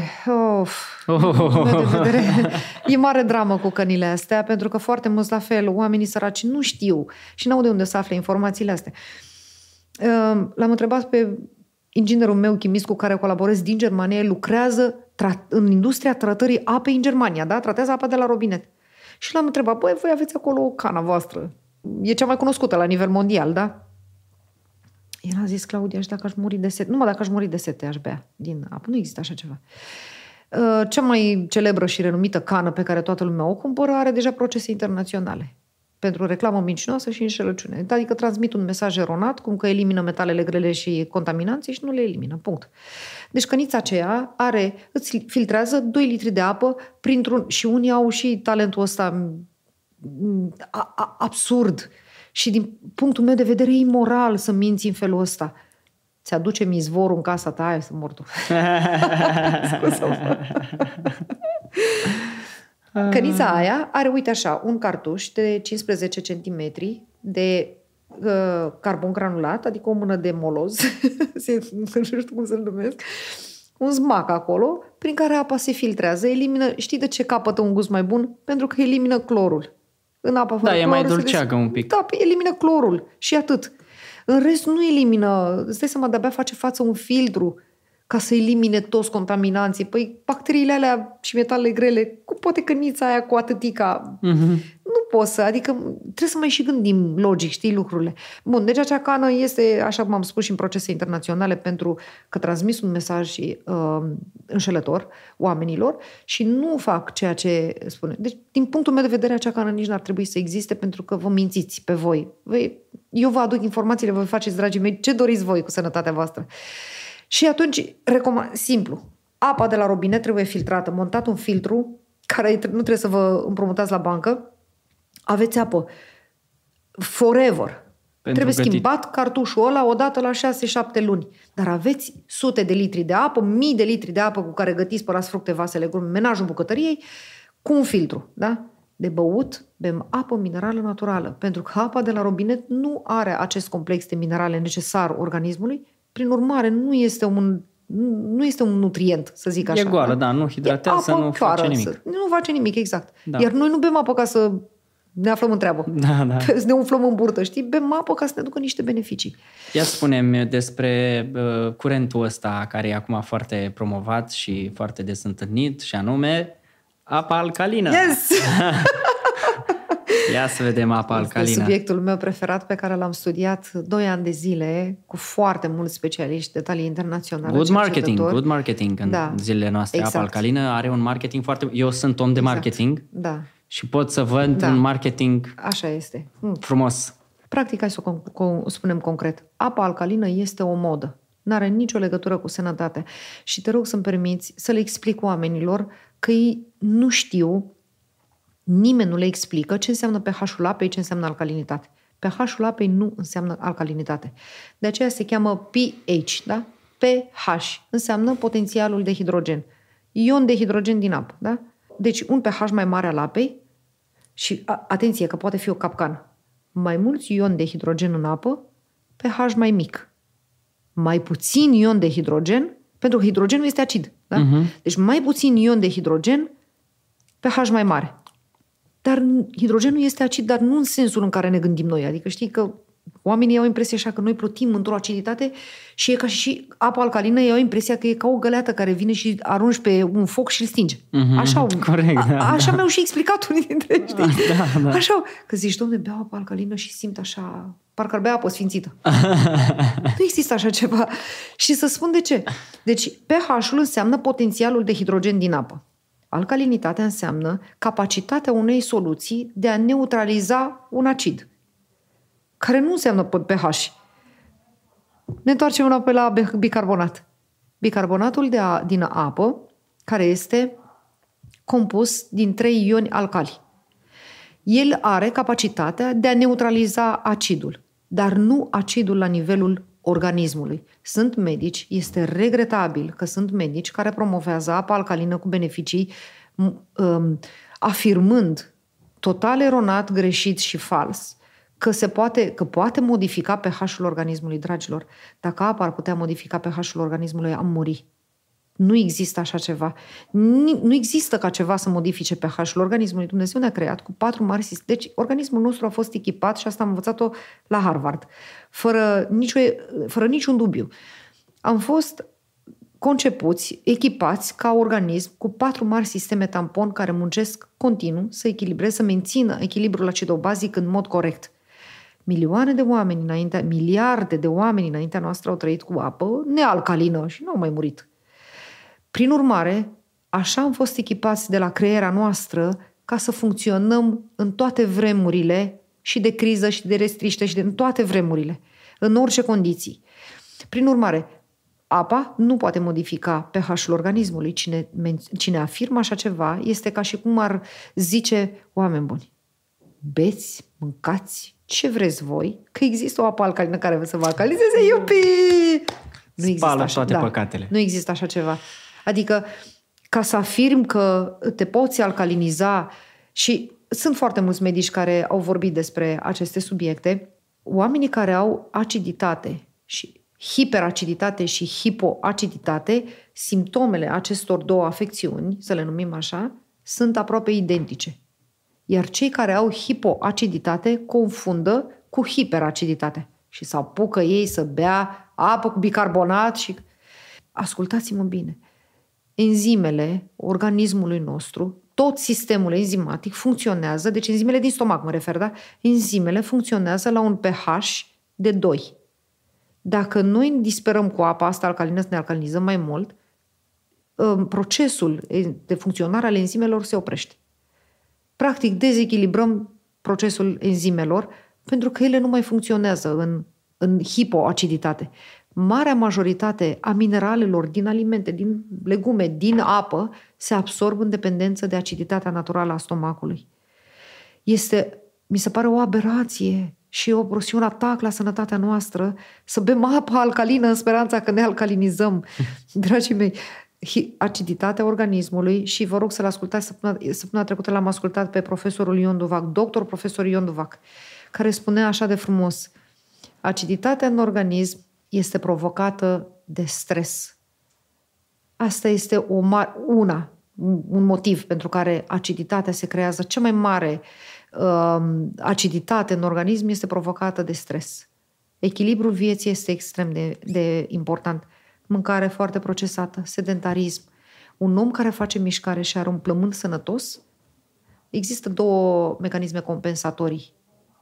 E mare dramă cu cănile astea, pentru că foarte mulți, la fel, oamenii săraci nu știu și n-au de unde să afle informațiile astea. L-am întrebat pe inginerul meu, chimist, cu care colaborez din Germania, el lucrează în industria tratării apei în Germania, da? Tratează apa de la robinet. Și l-am întrebat, voi aveți acolo o cana voastră. E cea mai cunoscută la nivel mondial, da? El a zis, Claudia, și dacă aș muri de sete, numai dacă aș muri de sete aș bea din apă. Nu există așa ceva. Cea mai celebră și renumită cană pe care toată lumea o cumpără are deja procese internaționale pentru reclamă mincinoasă și înșelăciune. Adică transmit un mesaj eronat, cum că elimină metalele grele și contaminanții și nu le elimină. Punct. Deci cănița aceea îți filtrează 2 litri de apă printr-un... Și unii au și talentul ăsta absurd și din punctul meu de vedere e imoral să minți în felul ăsta. Ți-aducem izvorul în casa ta, aia să mor tu. Cănița aia are, uite așa, un cartuș de 15 cm de carbon granulat, adică o mână de moloz, nu știu cum să-l numesc, un zmac acolo, prin care apa se filtrează, elimină, știi de ce capătă un gust mai bun? Pentru că elimină clorul. În apa fără e mai dulceagă un pic. Da, elimină clorul și atât. În rest nu elimină, îți dai seama, de-abia face față un filtru ca să elimine toți contaminanții. Păi bacteriile alea și metalele grele, cu poate cănița aia cu atâtica, nu poți să, adică trebuie să mai și gândim logic, știi, lucrurile. Bun, deci acea cană este, așa cum am spus, și în procese internaționale pentru că transmis un mesaj înșelător oamenilor și nu fac ceea ce spune. Deci, din punctul meu de vedere, acea cană nici n-ar trebui să existe pentru că vă mințiți pe voi. Eu vă aduc informațiile, vă faceți, dragii mei, ce doriți voi cu sănătatea voastră. Și atunci, recomand, simplu, apa de la robinet trebuie filtrată, montat un filtru, care nu trebuie să vă împrumutați la bancă, aveți apă forever. Trebuie schimbat cartușul ăla odată la 6-7 luni. Dar aveți sute de litri de apă, mii de litri de apă cu care gătiți, spălați fructe, vase, legume, menajul bucătăriei, cu un filtru, da? De băut, bem apă minerală naturală, pentru că apa de la robinet nu are acest complex de minerale necesar organismului. Prin urmare, nu este un nutrient, să zic așa. E goală, da, nu hidratează, nu face nimic. Nu face nimic, exact. Da. Iar noi nu bem apă ca să ne aflăm în treabă. Da. Să ne umflăm în burtă, știi? Bem apă ca să ne ducă niște beneficii. Ia spune-mi despre curentul ăsta care e acum foarte promovat și foarte des întâlnit, și anume Apa alcalină! Yes! Ia să vedem apa alcalină. Este subiectul meu preferat pe care l-am studiat 2 ani de zile cu foarte mulți specialiști de talie internațională. Good marketing în zilele noastre. Exact. Apa alcalină are un marketing foarte... Eu sunt om de marketing și pot să văd un marketing așa este. Frumos. Practic, hai să o spunem concret. Apa alcalină este o modă. N-are nicio legătură cu sănătatea. Și te rog să-mi permiți să le explic oamenilor că ei nu știu, nimeni nu le explică ce înseamnă pH-ul apei, ce înseamnă alcalinitate. pH-ul apei nu înseamnă alcalinitate. De aceea se cheamă pH, da? pH înseamnă potențialul de hidrogen. Ion de hidrogen din apă, da? Deci un pH mai mare al apei și, atenție, că poate fi o capcană. Mai mulți ioni de hidrogen în apă, pH mai mic. Mai puțin ion de hidrogen, pentru că hidrogenul este acid. Da? Deci mai puțin ion de hidrogen, pH mai mare. Dar hidrogenul este acid, dar nu în sensul în care ne gândim noi. Adică știi că oamenii au impresia așa că noi plutim într-o aciditate și e ca și apa alcalină, ei au impresia că e ca o găleată care vine și arunci pe un foc și îl stinge. Așa, corect, așa mi-au și explicat unii dintre ei, știi? Da. Așa, că zici, dom'le, beau apă alcalină și simt așa, parcă ar bea apă sfințită. Nu există așa ceva. Și să spun de ce. Deci pH-ul înseamnă potențialul de hidrogen din apă. Alcalinitatea înseamnă capacitatea unei soluții de a neutraliza un acid, care nu înseamnă pH. Ne întoarcem înapoi la bicarbonat. Bicarbonatul din apă, care este compus din 3 ioni alcali. El are capacitatea de a neutraliza acidul, dar nu acidul la nivelul organismului. Sunt medici, este regretabil că sunt medici care promovează apa alcalină cu beneficii afirmând total eronat, greșit și fals că poate modifica pH-ul organismului, dragilor. Dacă apa ar putea modifica pH-ul organismului, am muri. Nu există așa ceva. Nu există ca ceva să modifice pH-ul organismului. Dumnezeu ne-a creat cu 4 mari sisteme. Deci organismul nostru a fost echipat, și asta am învățat-o la Harvard, fără niciun dubiu. Am fost concepuți, echipați ca organism cu 4 mari sisteme tampon care muncesc continuu să echilibreze, să mențină echilibrul acidobazic în mod corect. Miliarde de oameni înaintea noastră au trăit cu apă nealcalină și nu au mai murit. Prin urmare, așa am fost echipați de la creierea noastră ca să funcționăm în toate vremurile, și de criză și de restriște și în toate vremurile, în orice condiții. Prin urmare, apa nu poate modifica pH-ul organismului. Cine afirmă așa ceva este ca și cum ar zice: oameni buni, beți, mâncați ce vreți voi, că există o apă alcalină care să vă alcalinizeze, iupi! Nu există toate păcatele. Nu există așa ceva. Adică, ca să afirm că te poți alcaliniza, și sunt foarte mulți medici care au vorbit despre aceste subiecte, oamenii care au aciditate și hiperaciditate și hipoaciditate, simptomele acestor două afecțiuni, să le numim așa, sunt aproape identice. Iar cei care au hipoaciditate confundă cu hiperaciditate și se apucă ei să bea apă cu bicarbonat și... Ascultați-mă bine. Enzimele organismului nostru, tot sistemul enzimatic funcționează, deci enzimele din stomac mă refer, da? Enzimele funcționează la un pH de 2. Dacă noi disperăm cu apa asta alcalină, să ne alcalinizăm mai mult, procesul de funcționare al enzimelor se oprește. Practic, dezechilibrăm procesul enzimelor pentru că ele nu mai funcționează în hipoaciditate. Marea majoritate a mineralelor din alimente, din legume, din apă, se absorb în dependență de aciditatea naturală a stomacului. Mi se pare o aberație și un atac la sănătatea noastră să bem apă alcalină în speranța că ne alcalinizăm. Dragii mei, aciditatea organismului, și vă rog să-l ascultați, săptămâna trecută l-am ascultat pe profesorul Ion Duvac, doctor profesor Ion Duvac, care spunea așa de frumos: aciditatea în organism este provocată de stres. Asta este un motiv pentru care aciditatea se creează. Cea mai mare aciditate în organism este provocată de stres. Echilibrul vieții este extrem de important. Mâncare foarte procesată, sedentarism, Un om care face mișcare și are un plămân sănătos, există 2 mecanisme compensatorii.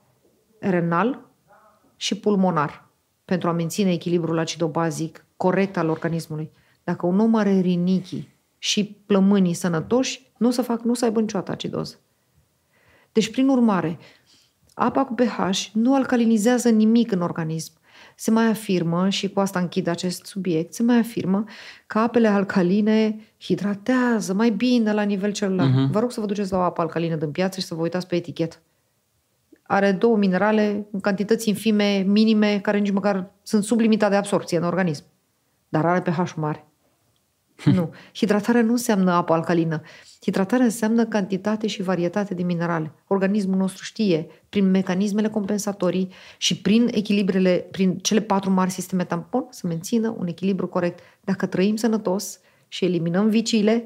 Renal și pulmonar, pentru a menține echilibrul acidobazic corect al organismului. Dacă un om are rinichii și plămânii sănătoși, nu o să aibă niciodată acidoză. Deci, prin urmare, apa cu pH nu alcalinizează nimic în organism. Se mai afirmă, și cu asta închid acest subiect, se mai afirmă că apele alcaline hidratează mai bine la nivel celular. Vă rog să vă duceți la o apă alcalină din piață și să vă uitați pe etichetă. Are 2 minerale în cantități infime, minime, care nici măcar sunt sub limita de absorpție în organism. Dar are pH mare. Nu. Hidratarea nu înseamnă apă alcalină. Hidratarea înseamnă cantitate și varietate de minerale. Organismul nostru știe, prin mecanismele compensatorii și prin echilibrele, prin cele 4 mari sisteme tampon, să mențină un echilibru corect. Dacă trăim sănătos și eliminăm viciile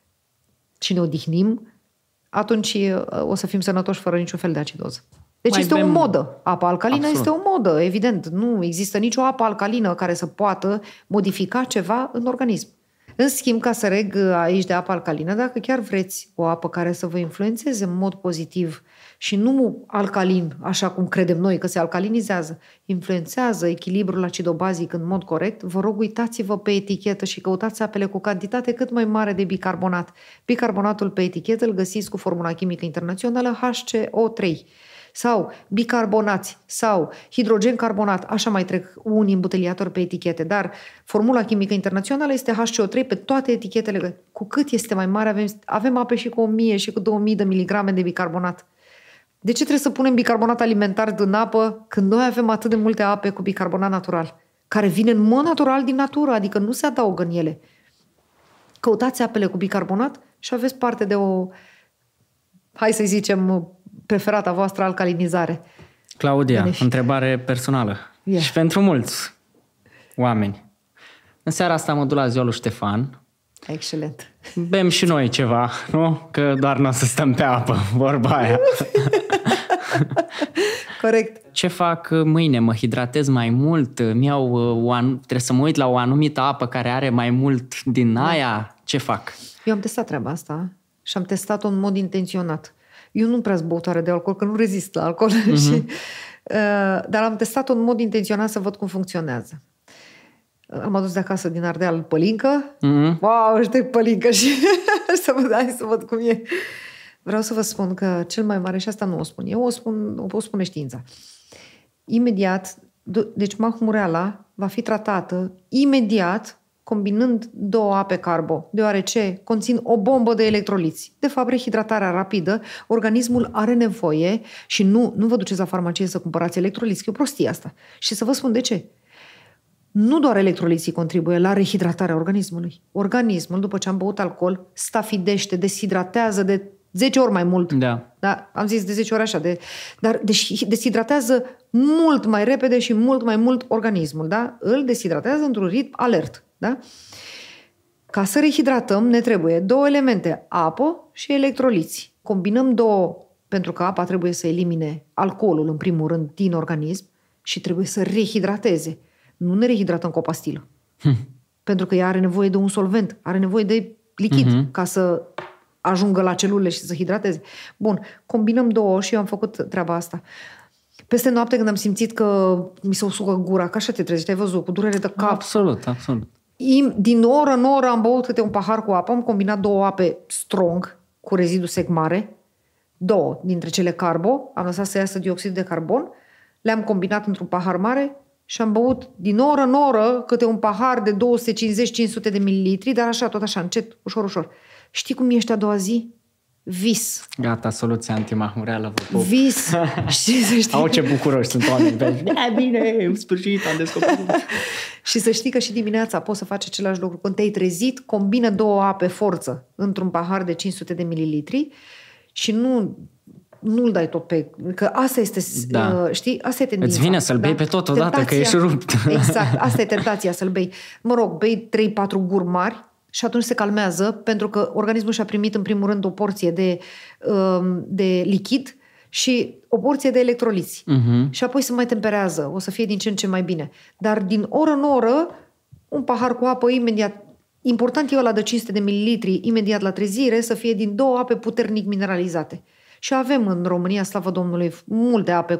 și ne odihnim, atunci o să fim sănătoși fără niciun fel de acidoză. Deci mai este o modă. Apa alcalină Absolut. Este o modă, evident. Nu există nicio apă alcalină care să poată modifica ceva în organism. În schimb, ca să reg aici de apă alcalină, dacă chiar vreți o apă care să vă influențeze în mod pozitiv și nu alcalin, așa cum credem noi că se alcalinizează, influențează echilibrul acidobazic în mod corect, vă rog, uitați-vă pe etichetă și căutați apele cu cantitate cât mai mare de bicarbonat. Bicarbonatul pe etichetă îl găsiți cu formula chimică internațională HCO3. Sau bicarbonați, sau hidrogen carbonat, așa mai trec unii îmbuteliatori pe etichete, dar formula chimică internațională este HCO3 pe toate etichetele. Cu cât este mai mare, avem ape și cu 1000 și cu 2000 de miligrame de bicarbonat. De ce trebuie să punem bicarbonat alimentar în apă când noi avem atât de multe ape cu bicarbonat natural, care vine în mod natural din natură, adică nu se adaugă în ele? Căutați apele cu bicarbonat și aveți parte de o, hai să zicem, preferata voastră alcalinizare. Claudia, întrebare personală. Și pentru mulți oameni. În seara asta mă duc la ziua lui Ștefan. Excelent. Bem și noi ceva, nu? Că doar nu o să stăm pe apă, vorba aia. Corect. Ce fac mâine? Mă hidratez mai mult? Trebuie să mă uit la o anumită apă care are mai mult din aia? Ce fac? Eu am testat treaba asta și am testat-o în mod intenționat. Eu nu prea-s băutoare de alcool, că nu rezist la alcool. Dar am testat-o în mod intenționat să văd cum funcționează. Am adus de acasă din Ardeal pălincă. Wow, știi pălincă și să văd cum e. Vreau să vă spun că cel mai mare, și asta nu o spun eu, o spune știința. Imediat, deci mahmureala va fi tratată imediat combinând 2 ape carbo, deoarece conțin o bombă de electroliți. De fapt, rehidratarea rapidă, organismul are nevoie și nu vă duceți la farmacie să cumpărați electroliți, că e o prostie asta. Și să vă spun de ce. Nu doar electroliții contribuie la rehidratarea organismului. Organismul, după ce am băut alcool, stafidește, deshidratează de 10 ori mai mult. Da. Da? Am zis de 10 ori așa. Dar deshidratează mult mai repede și mult mai mult organismul. Da? Îl deshidratează într-un ritm alert. Da? Ca să rehidratăm ne trebuie 2 elemente, apă și electroliți. Combinăm 2, pentru că apa trebuie să elimine alcoolul în primul rând din organism și trebuie să rehidrateze. Nu ne rehidratăm cu o pastilă. Pentru că ea are nevoie de un solvent, are nevoie de lichid ca să ajungă la celule și să hidrateze. Bun, combinăm 2 și eu am făcut treaba asta. Peste noapte când am simțit că mi se usucă gura, că așa te trezești, ai văzut, cu durere de cap. Absolut. Din oră în oră am băut câte un pahar cu apă, am combinat 2 ape strong cu rezidu sec mare, 2 dintre cele carbo, am lăsat să iasă dioxid de carbon, le-am combinat într-un pahar mare și am băut din oră în oră câte un pahar de 250-500 de mililitri, dar așa, tot așa, încet, ușor. Știi cum ești a doua zi? Vis. Gata, soluția antimahmureală. Vis. Și să știi... Au, ce bucuroși sunt oameni. Bine, în sfârșit am descoperit. Și să știi că și dimineața poți să faci același lucru. Când te-ai trezit, combină 2 ape forță într-un pahar de 500 de mililitri și nu-l dai tot pe... Că asta este, știi, asta e tendința. Îți vine să-l bei pe tot odată, că ești rupt. Exact, asta e tentația, să-l bei. Mă rog, bei 3-4 guri mari și atunci se calmează, pentru că organismul și-a primit în primul rând o porție de lichid și o porție de electroliți. Și apoi se mai temperează, o să fie din ce în ce mai bine. Dar din oră în oră, un pahar cu apă important e ăla de 500 de mililitri imediat la trezire să fie din 2 ape puternic mineralizate. Și avem în România, slavă Domnului, multe ape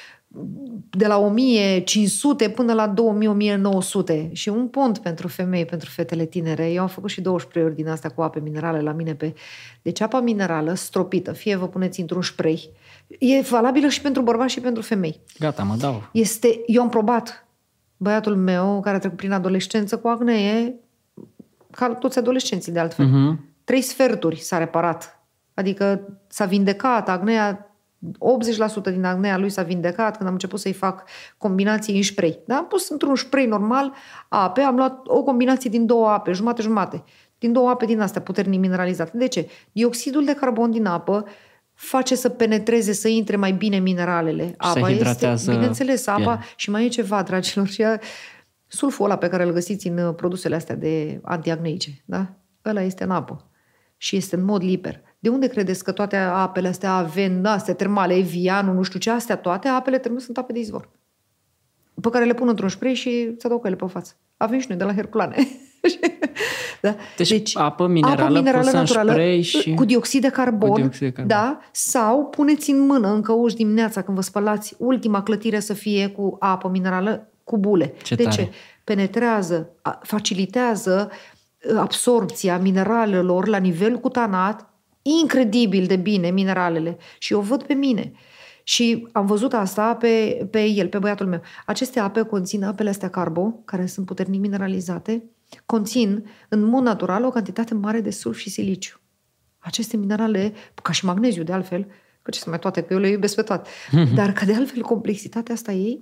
de la 1500 până la 2000-1900 și un pont pentru femei, pentru fetele tinere. Eu am făcut și 12 ori din astea cu ape minerale la mine Deci apa minerală stropită, fie vă puneți într-un spray, e valabilă și pentru bărbați și pentru femei. Gata, mă dau. Eu am probat. Băiatul meu, care a trecut prin adolescență cu acnee, ca toți adolescenții de altfel, 3 sferturi s-a reparat. Adică s-a vindecat acnea, 80% din acnea lui s-a vindecat când am început să-i fac combinații în spray. Da? Am pus într-un spray normal ape, am luat o combinație din 2 ape, jumate-jumate, din 2 ape din astea puternic mineralizate. De ce? Dioxidul de carbon din apă face să penetreze, să intre mai bine mineralele. Apa este, bineînțeles, apa și mai e ceva, dragilor, și sulful ăla pe care îl găsiți în produsele astea de antiacneice, da? Ăla este în apă și este în mod liber. De unde credeți că toate apele astea Aven, astea termale, Evian, nu știu ce, astea toate apele termale sunt ape de izvor, pe care le pun într-un spray și se dau cu ele pe față. Avem și noi de la Herculane. Da? Deci apă minerală pusă în spray și cu dioxid de carbon, da? Sau puneți în mână în căuș dimineața când vă spălați, ultima clătire să fie cu apă minerală cu bule. De ce? Penetrează, facilitează absorbția mineralelor la nivel cutanat, incredibil de bine mineralele. Și eu văd pe mine. Și am văzut asta pe el, pe băiatul meu. Aceste ape conțin, apele astea carbo, care sunt puternic mineralizate, conțin în mod natural o cantitate mare de sulf și siliciu. Aceste minerale, ca și magneziu de altfel, că ce să mai toate, că eu le iubesc pe toate, dar că de altfel complexitatea asta ei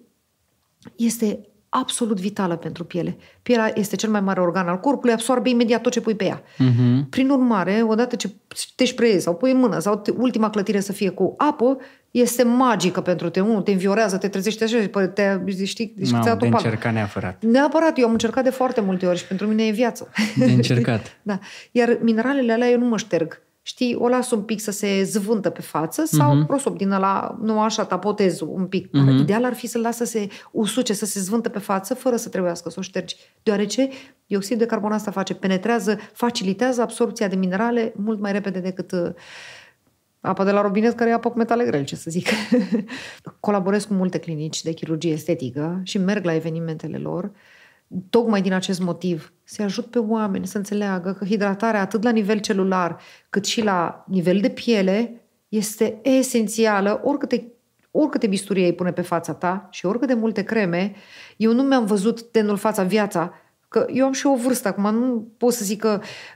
este absolut vitală pentru piele. Pielea este cel mai mare organ al corpului, absorbe imediat tot ce pui pe ea. Prin urmare, odată ce te sprayezi sau pui în mână sau ultima clătire să fie cu apă, este magică pentru tine. Te înviorează, te trezește așa, știi? De încercat neapărat. Neapărat, eu am încercat de foarte multe ori și pentru mine e viață. De încercat. Da. Iar mineralele alea eu nu mă șterg. Știi, o las un pic să se zvântă pe față sau prosop din ăla, nu așa, tapotez un pic. Dar ideal ar fi să-l lasă să se usuce, să se zvântă pe față fără să trebuiască să o ștergi. Deoarece dioxid de carbon asta penetrează, facilitează absorpția de minerale mult mai repede decât apa de la robinet, care e apă cu metale grele, ce să zic. Colaborez cu multe clinici de chirurgie estetică și merg la evenimentele lor. Tocmai din acest motiv, se ajut pe oameni să înțeleagă că hidratarea atât la nivel celular cât și la nivel de piele este esențială. Oricâte bisturii îi pune pe fața ta și oricât de multe creme, eu nu mi-am văzut tenul fața viața, că eu am și o vârstă acum, nu pot să zic că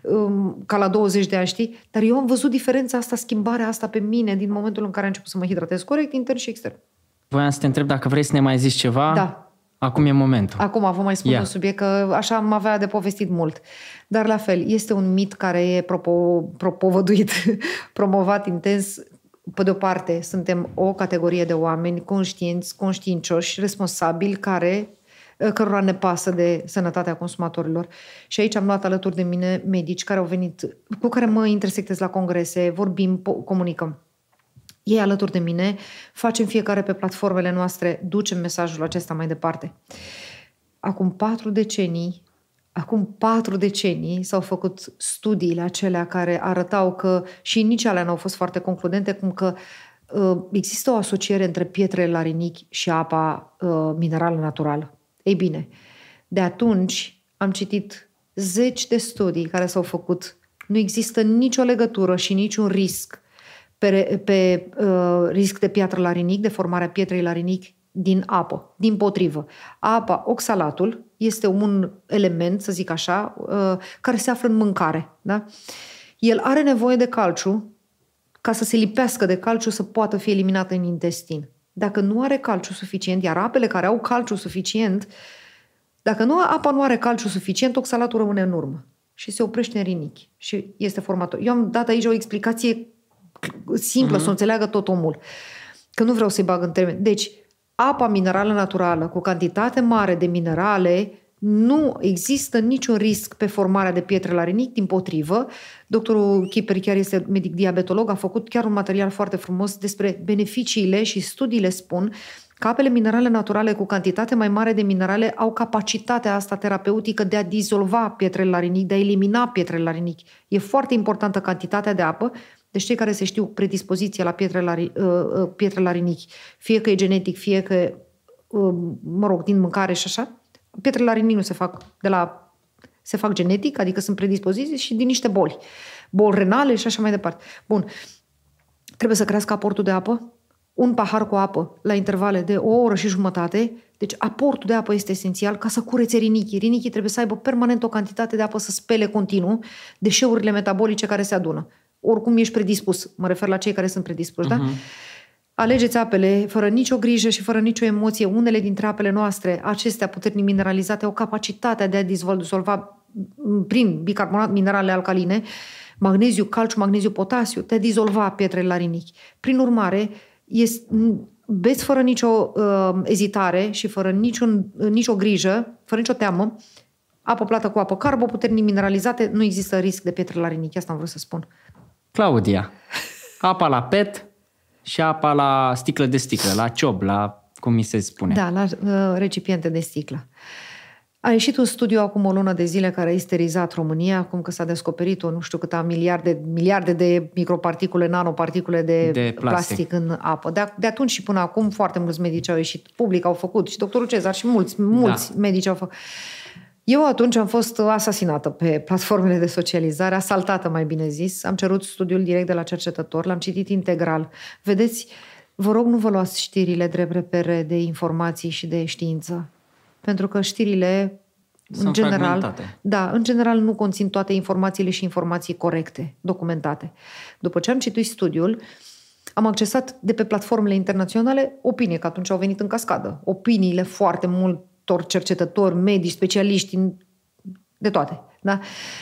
ca la 20 de ani, știi? Dar eu am văzut diferența asta, schimbarea asta pe mine din momentul în care am început să mă hidratez corect, intern și extern. Voiam să te întreb dacă vrei să ne mai zici ceva. Da. Acum e momentul. Acum vă mai spun un subiect, că așa am avea de povestit mult. Dar la fel, este un mit care e propovăduit, promovat intens. Pe de o parte, suntem o categorie de oameni conștienți, conștiincioși, responsabili, cărora ne pasă de sănătatea consumatorilor. Și aici am luat alături de mine medici care au venit, cu care mă intersectez la congrese, vorbim, comunicăm. Ei alături de mine, facem fiecare pe platformele noastre, ducem mesajul acesta mai departe. Acum 4 decenii s-au făcut studiile acelea care arătau că, și nici alea n-au fost foarte concludente, cum că există o asociere între pietrele la rinichi și apa minerală naturală. Ei bine, de atunci am citit 10 de studii care s-au făcut. Nu există nicio legătură și niciun risc pe risc de piatră la rinic, de formarea pietrei la rinic din apă. Dimpotrivă, apa, oxalatul, este un element, să zic așa, care se află în mâncare. Da? El are nevoie de calciu ca să se lipească de calciu să poată fi eliminat în intestin. Dacă nu are calciu suficient, iar apele care au calciu suficient, dacă apa nu are calciu suficient, oxalatul rămâne în urmă și se oprește în rinichi și este format. Eu am dat aici o explicație simplă, să o înțeleagă tot omul. Că nu vreau să-i bag în termeni. Deci, apa minerală naturală cu cantitate mare de minerale, nu există niciun risc pe formarea de pietre la rinic, dimpotrivă. Doctorul Chiperi, chiar este medic diabetolog, a făcut chiar un material foarte frumos despre beneficiile și studiile spun că apele minerale naturale cu cantitate mai mare de minerale au capacitatea asta terapeutică de a dizolva pietrele la rinichi, de a elimina pietrele la rinichi. E foarte importantă cantitatea de apă. Deci cei care se știu predispoziția la pietre la rinichi, fie că e genetic, fie că, din mâncare și așa, pietrele la rinichi nu se fac se fac genetic, adică sunt predispoziții și din niște boli. Boli renale și așa mai departe. Bun. Trebuie să crească aportul de apă. Un pahar cu apă la intervale de o oră și jumătate. Deci aportul de apă este esențial ca să curețe rinichii. Rinichii trebuie să aibă permanent o cantitate de apă să spele continuu deșeurile metabolice care se adună. Oricum ești predispus. Mă refer la cei care sunt predispuși, da? Alegeți apele fără nicio grijă și fără nicio emoție. Unele dintre apele noastre, acestea puternic mineralizate, au capacitatea de a dizolva prin bicarbonat minerale alcaline, magneziu, calciu, magneziu, potasiu, de a dizolva pietrele la rinichi. Prin urmare, beți fără nicio ezitare și fără nicio grijă, fără nicio teamă, apă plată cu apă carbă, puternic mineralizate, nu există risc de pietre la rinichi. Asta am vrut să spun. Claudia, apa la PET și apa la sticlă de sticlă, la ciob, la cum mi se spune. Da, la recipiente de sticlă. A ieșit un studiu acum o lună de zile care a isterizat România, acum că s-a descoperit nu știu câte miliarde de microparticule, nanoparticule de plastic în apă. De atunci și până acum foarte mulți medici au ieșit public, au făcut, și doctorul Cezar și mulți medici au făcut. Eu atunci am fost asasinată pe platformele de socializare, asaltată mai bine zis. Am cerut studiul direct de la cercetător, l-am citit integral. Vedeți, vă rog, nu vă luați știrile drept repere de informații și de știință. Pentru că știrile, în general, nu conțin toate informațiile și informații corecte, documentate. După ce am citit studiul, am accesat de pe platformele internaționale opinii, că atunci au venit în cascadă. Opiniile foarte multor cercetători, medici, specialiști, de toate. Da?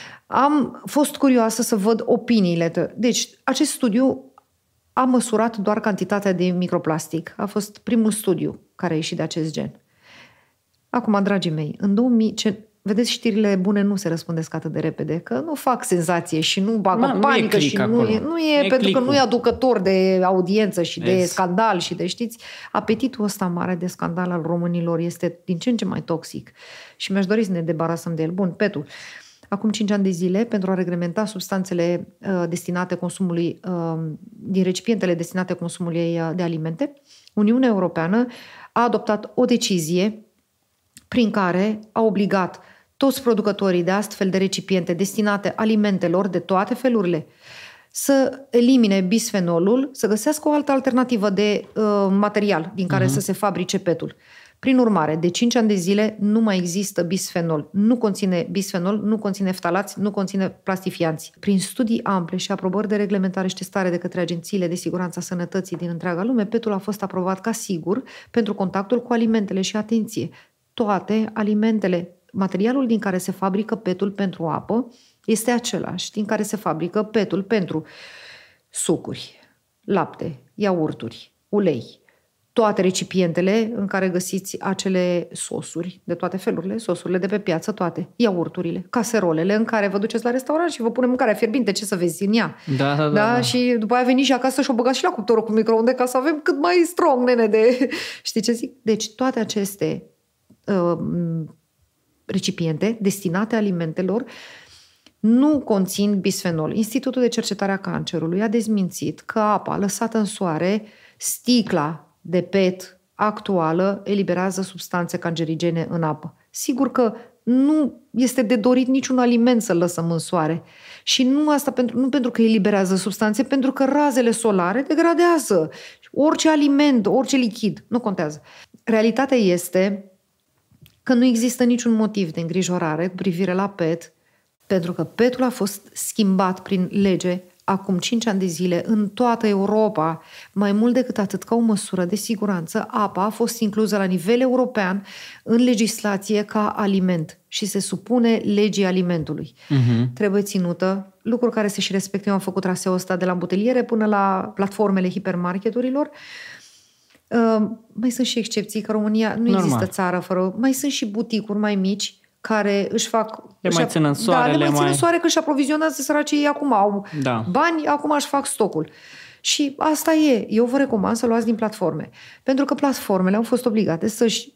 Am fost curioasă să văd opiniile. Deci, acest studiu a măsurat doar cantitatea de microplastic. A fost primul studiu care a ieșit de acest gen. Acum, dragii mei, vedeți, știrile bune nu se răspândesc atât de repede, că nu fac senzație și nu bagă panică și nu e pentru că nu e aducător de audiență și de scandal și de, știți, apetitul ăsta mare de scandal al românilor este din ce în ce mai toxic și mi-aș dori să ne debarasăm de el. Bun, PET-ul. Acum 5 ani de zile, pentru a reglementa substanțele destinate consumului, din recipientele destinate consumului de alimente, Uniunea Europeană a adoptat o decizie prin care a obligat toți producătorii de astfel de recipiente destinate alimentelor de toate felurile să elimine bisfenolul, să găsească o altă alternativă de material din care să se fabrice PET-ul. Prin urmare, de 5 ani de zile nu mai există bisfenol. Nu conține bisfenol, nu conține ftalați, nu conține plastifianți. Prin studii ample și aprobări de reglementare și testare de către agențiile de siguranță a sănătății din întreaga lume, PET-ul a fost aprobat ca sigur pentru contactul cu alimentele și, atenție, toate alimentele. Materialul din care se fabrică PET-ul pentru apă este același din care se fabrică PET-ul pentru sucuri, lapte, iaurturi, ulei. Toate recipientele în care găsiți acele sosuri de toate felurile, sosurile de pe piață, toate, iaurturile, caserolele în care vă duceți la restaurant și vă pune mâncarea fierbinte, ce să vezi în ea. Da. Și după aia veniți și acasă și o băgați și la cuptorul cu microunde ca să avem cât mai strong, nene, de... Știi ce zic? Deci toate aceste recipiente destinate alimentelor nu conțin bisfenol. Institutul de Cercetare a Cancerului a dezmințit că apa lăsată în soare, sticla de PET actuală, eliberează substanțe cancerigene în apă. Sigur că nu este de dorit niciun aliment să-l lăsăm în soare. Și nu pentru că eliberează substanțe, pentru că razele solare degradează orice aliment, orice lichid. Nu contează. Realitatea este că nu există niciun motiv de îngrijorare cu privire la PET, pentru că PET-ul a fost schimbat prin lege acum 5 ani de zile în toată Europa. Mai mult decât atât, ca o măsură de siguranță, apa a fost inclusă la nivel european în legislație ca aliment și se supune legii alimentului. Trebuie ținută, lucruri care se și respectă. Eu am făcut traseul ăsta de la îmbuteliere până la platformele hipermarketurilor. Mai sunt și excepții, că România nu există țară fără... Mai sunt și buticuri mai mici care își fac... Le mai țin în soare. În soare, că își aprovizionează săracii, ei acum au bani, acum își fac stocul. Și asta e. Eu vă recomand să luați din platforme. Pentru că platformele au fost obligate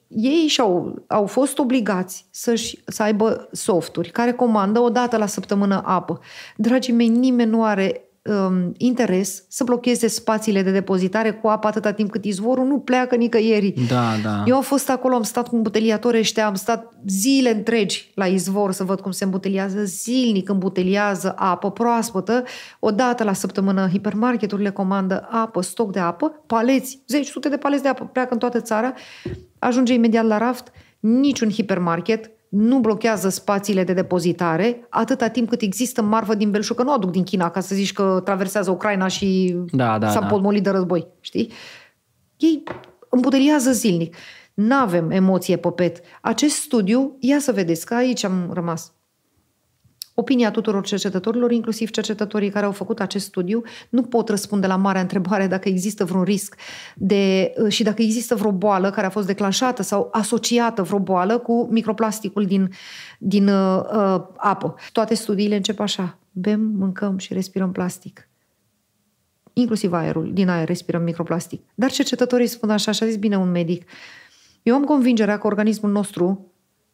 au fost obligați să aibă softuri care comandă o dată la săptămână apă. Dragii mei, nimeni nu are interes să blocheze spațiile de depozitare cu apă atâta timp cât izvorul nu pleacă nicăieri. Da. Eu am fost acolo, am stat cu îmbuteliatori ăștia, am stat zile întregi la izvor să văd cum se îmbuteliază. Zilnic îmbuteliază apă proaspătă. O dată la săptămână hipermarketurile comandă apă, stoc de apă, paleți, sute de paleți de apă, pleacă în toată țara, ajunge imediat la raft. Niciun hipermarket nu blochează spațiile de depozitare atâta timp cât există marfă din belșug, că nu aduc din China ca să zici că traversează Ucraina și s-a împotmolit de război, știi? Ei îmbuteliază zilnic. N-avem emoție pe pet. Acest studiu, ia să vedeți că aici am rămas. Opinia tuturor cercetătorilor, inclusiv cercetătorii care au făcut acest studiu, nu pot răspunde la marea întrebare dacă există vreun risc și dacă există vreo boală care a fost declanșată sau asociată vreo boală cu microplasticul din apă. Toate studiile încep așa. Bem, mâncăm și respirăm plastic. Inclusiv aerul. Din aer respirăm microplastic. Dar cercetătorii spun așa, și a zis bine un medic. Eu am convingerea că organismul nostru...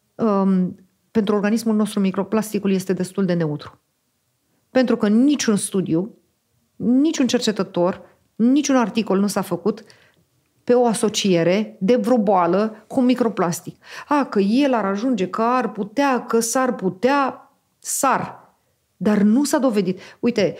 pentru organismul nostru microplasticul este destul de neutru. Pentru că niciun studiu, niciun cercetător, niciun articol nu s-a făcut pe o asociere de vreo boală cu microplastic. Că el ar ajunge, că ar putea, că s-ar putea, Dar nu s-a dovedit. Uite,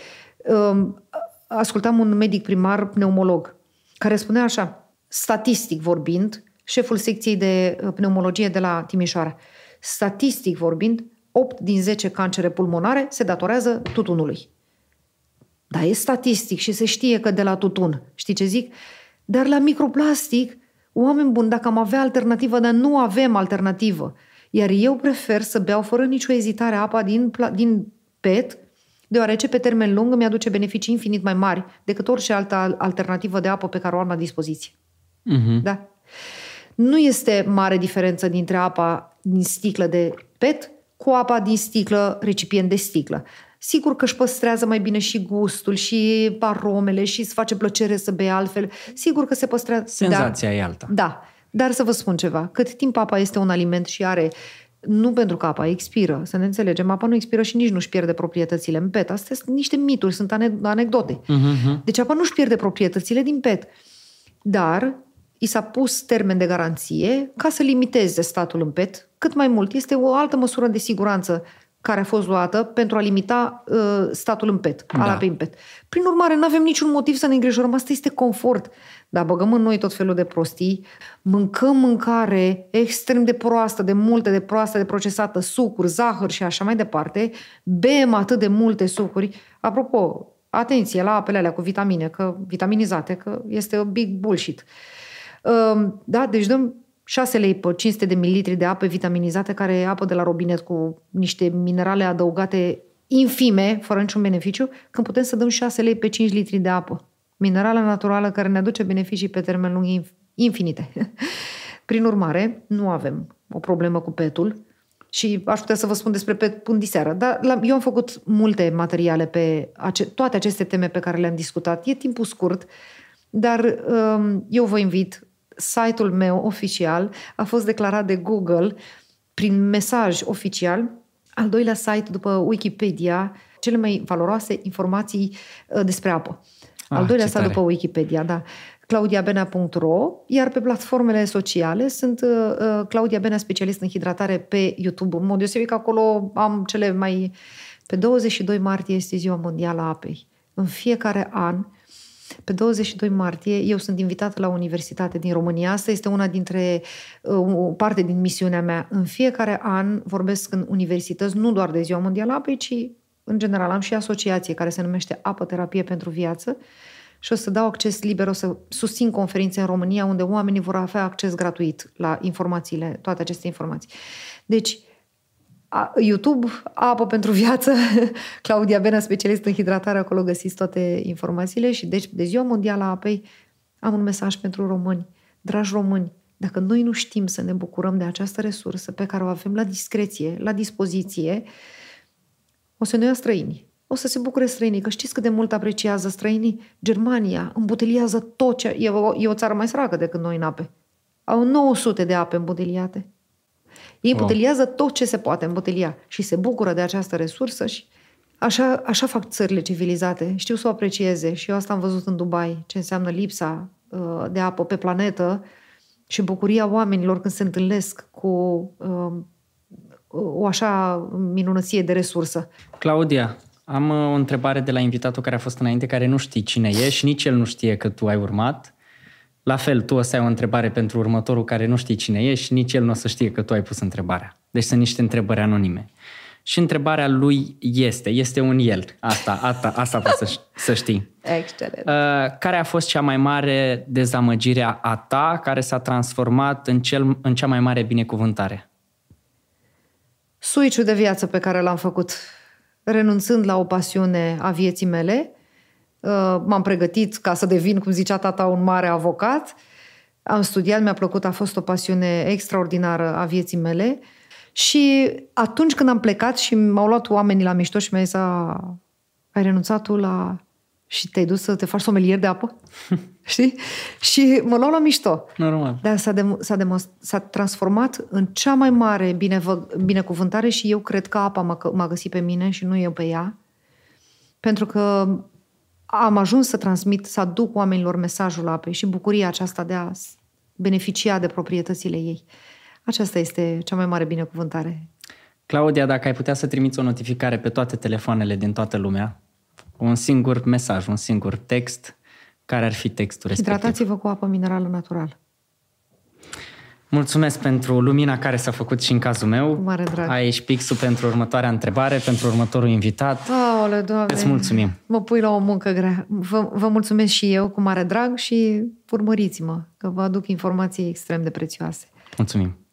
ascultam un medic primar pneumolog care spunea așa, statistic vorbind, șeful secției de pneumologie de la Timișoara, statistic vorbind, 8 din 10 cancere pulmonare se datorează tutunului. Dar e statistic și se știe că de la tutun. Știi ce zic? Dar la microplastic, oameni buni, dacă am avea alternativă, dar nu avem alternativă. Iar eu prefer să beau fără nicio ezitare apa din PET, deoarece pe termen lung îmi aduce beneficii infinit mai mari decât orice altă alternativă de apă pe care o am la dispoziție. Da? Nu este mare diferență dintre apa din sticlă de PET cu apa din sticlă, recipient de sticlă. Sigur că își păstrează mai bine și gustul și aromele și îți face plăcere să bei altfel. Sigur că se păstrează... Senzația e alta. Da, dar să vă spun ceva. Cât timp apa este un aliment și are... Nu pentru că apa expiră, să ne înțelegem. Apa nu expiră și nici nu-și pierde proprietățile în PET. Astea sunt niște mituri, sunt anecdote. Deci apa nu-și pierde proprietățile din PET. Dar... i s-a pus termen de garanție ca să limiteze statul în PET cât mai mult. Este o altă măsură de siguranță care a fost luată pentru a limita statul în PET, apei în PET. Prin urmare, nu avem niciun motiv să ne îngrijorăm. Asta este confort. Dar băgăm în noi tot felul de prostii, mâncăm mâncare extrem de proastă, de proastă, de procesată, sucuri, zahăr și așa mai departe, bem atât de multe sucuri. Apropo, atenție la apele alea cu vitamine, vitaminizate, că este o big bullshit. Da, deci dăm 6 lei pe 500 de mililitri de apă vitaminizată, care e apă de la robinet cu niște minerale adăugate infime, fără niciun beneficiu, când putem să dăm 6 lei pe 5 litri de apă. Minerală naturală care ne aduce beneficii pe termen lung infinite. Prin urmare, nu avem o problemă cu PET-ul și aș putea să vă spun despre PET până diseară. Dar eu am făcut multe materiale pe toate aceste teme pe care le-am discutat. E timpul scurt, dar eu vă invit. Site-ul meu oficial a fost declarat de Google prin mesaj oficial, al doilea site după Wikipedia, cele mai valoroase informații despre apă. Al doilea site după Wikipedia, da. claudiabenea.ro, iar pe platformele sociale sunt Claudia Benea, specialist în hidratare pe YouTube. În mod deosebit că acolo am cele mai... Pe 22 martie este Ziua Mondială a Apei. În fiecare an, pe 22 martie, eu sunt invitată la o universitate din România. Asta este o parte din misiunea mea. În fiecare an vorbesc în universități, nu doar de Ziua Mondială a Apei, ci în general am și asociație care se numește Apă-terapie pentru viață și o să dau acces liber, o să susțin conferințe în România unde oamenii vor avea acces gratuit la informațiile, toate aceste informații. Deci, YouTube, Apă pentru viață, Claudia Benea, specialist în hidratare, acolo găsiți toate informațiile și deci de Ziua Mondială a Apei am un mesaj pentru români. Dragi români, dacă noi nu știm să ne bucurăm de această resursă pe care o avem la discreție, la dispoziție, o să ne ia străini. o să se bucure străinii, că știți cât de mult apreciază străinii? Germania îmbuteliază tot ce... E o țară mai săracă decât noi în ape. Au 900 de ape îmbuteliate. Ei îmbuteliază tot ce se poate îmbutelia și se bucură de această resursă și așa fac țările civilizate. Știu să o aprecieze și eu asta am văzut în Dubai, ce înseamnă lipsa de apă pe planetă și bucuria oamenilor când se întâlnesc cu o așa minunăție de resursă. Claudia, am o întrebare de la invitatul care a fost înainte, care nu știe cine e și nici el nu știe că tu ai urmat. La fel, tu o să ai o întrebare pentru următorul care nu știe cine e și nici el nu o să știe că tu ai pus întrebarea. Deci sunt niște întrebări anonime. Și întrebarea lui este un el. Asta poți să știi. Excelent. Care a fost cea mai mare dezamăgire a ta care s-a transformat în cea mai mare binecuvântare? Switch-ul de viață pe care l-am făcut, renunțând la o pasiune a vieții mele, m-am pregătit ca să devin, cum zicea tata, un mare avocat. Am studiat, mi-a plăcut, a fost o pasiune extraordinară a vieții mele. Și atunci când am plecat și m-au luat oamenii la mișto și mi-a zis, ai renunțat tu la... și te-ai dus să te faci somelier de apă? Știi? Și mă luau la mișto. Normal. Dar s-a transformat în cea mai mare binecuvântare și eu cred că apa m-a găsit pe mine și nu eu pe ea. Pentru că am ajuns să transmit, să aduc oamenilor mesajul apei și bucuria aceasta de a beneficia de proprietățile ei. Aceasta este cea mai mare binecuvântare. Claudia, dacă ai putea să trimiți o notificare pe toate telefoanele din toată lumea, un singur mesaj, un singur text, care ar fi textul respectiv? Hidratați-vă cu apă minerală naturală. Mulțumesc pentru lumina care s-a făcut și în cazul meu. Cu mare drag. Ai pixul pentru următoarea întrebare, pentru următorul invitat. Aole, Doamne, îți mulțumim. Mă pui la o muncă grea. Vă mulțumesc și eu cu mare drag și urmăriți-mă, că vă aduc informații extrem de prețioase. Mulțumim.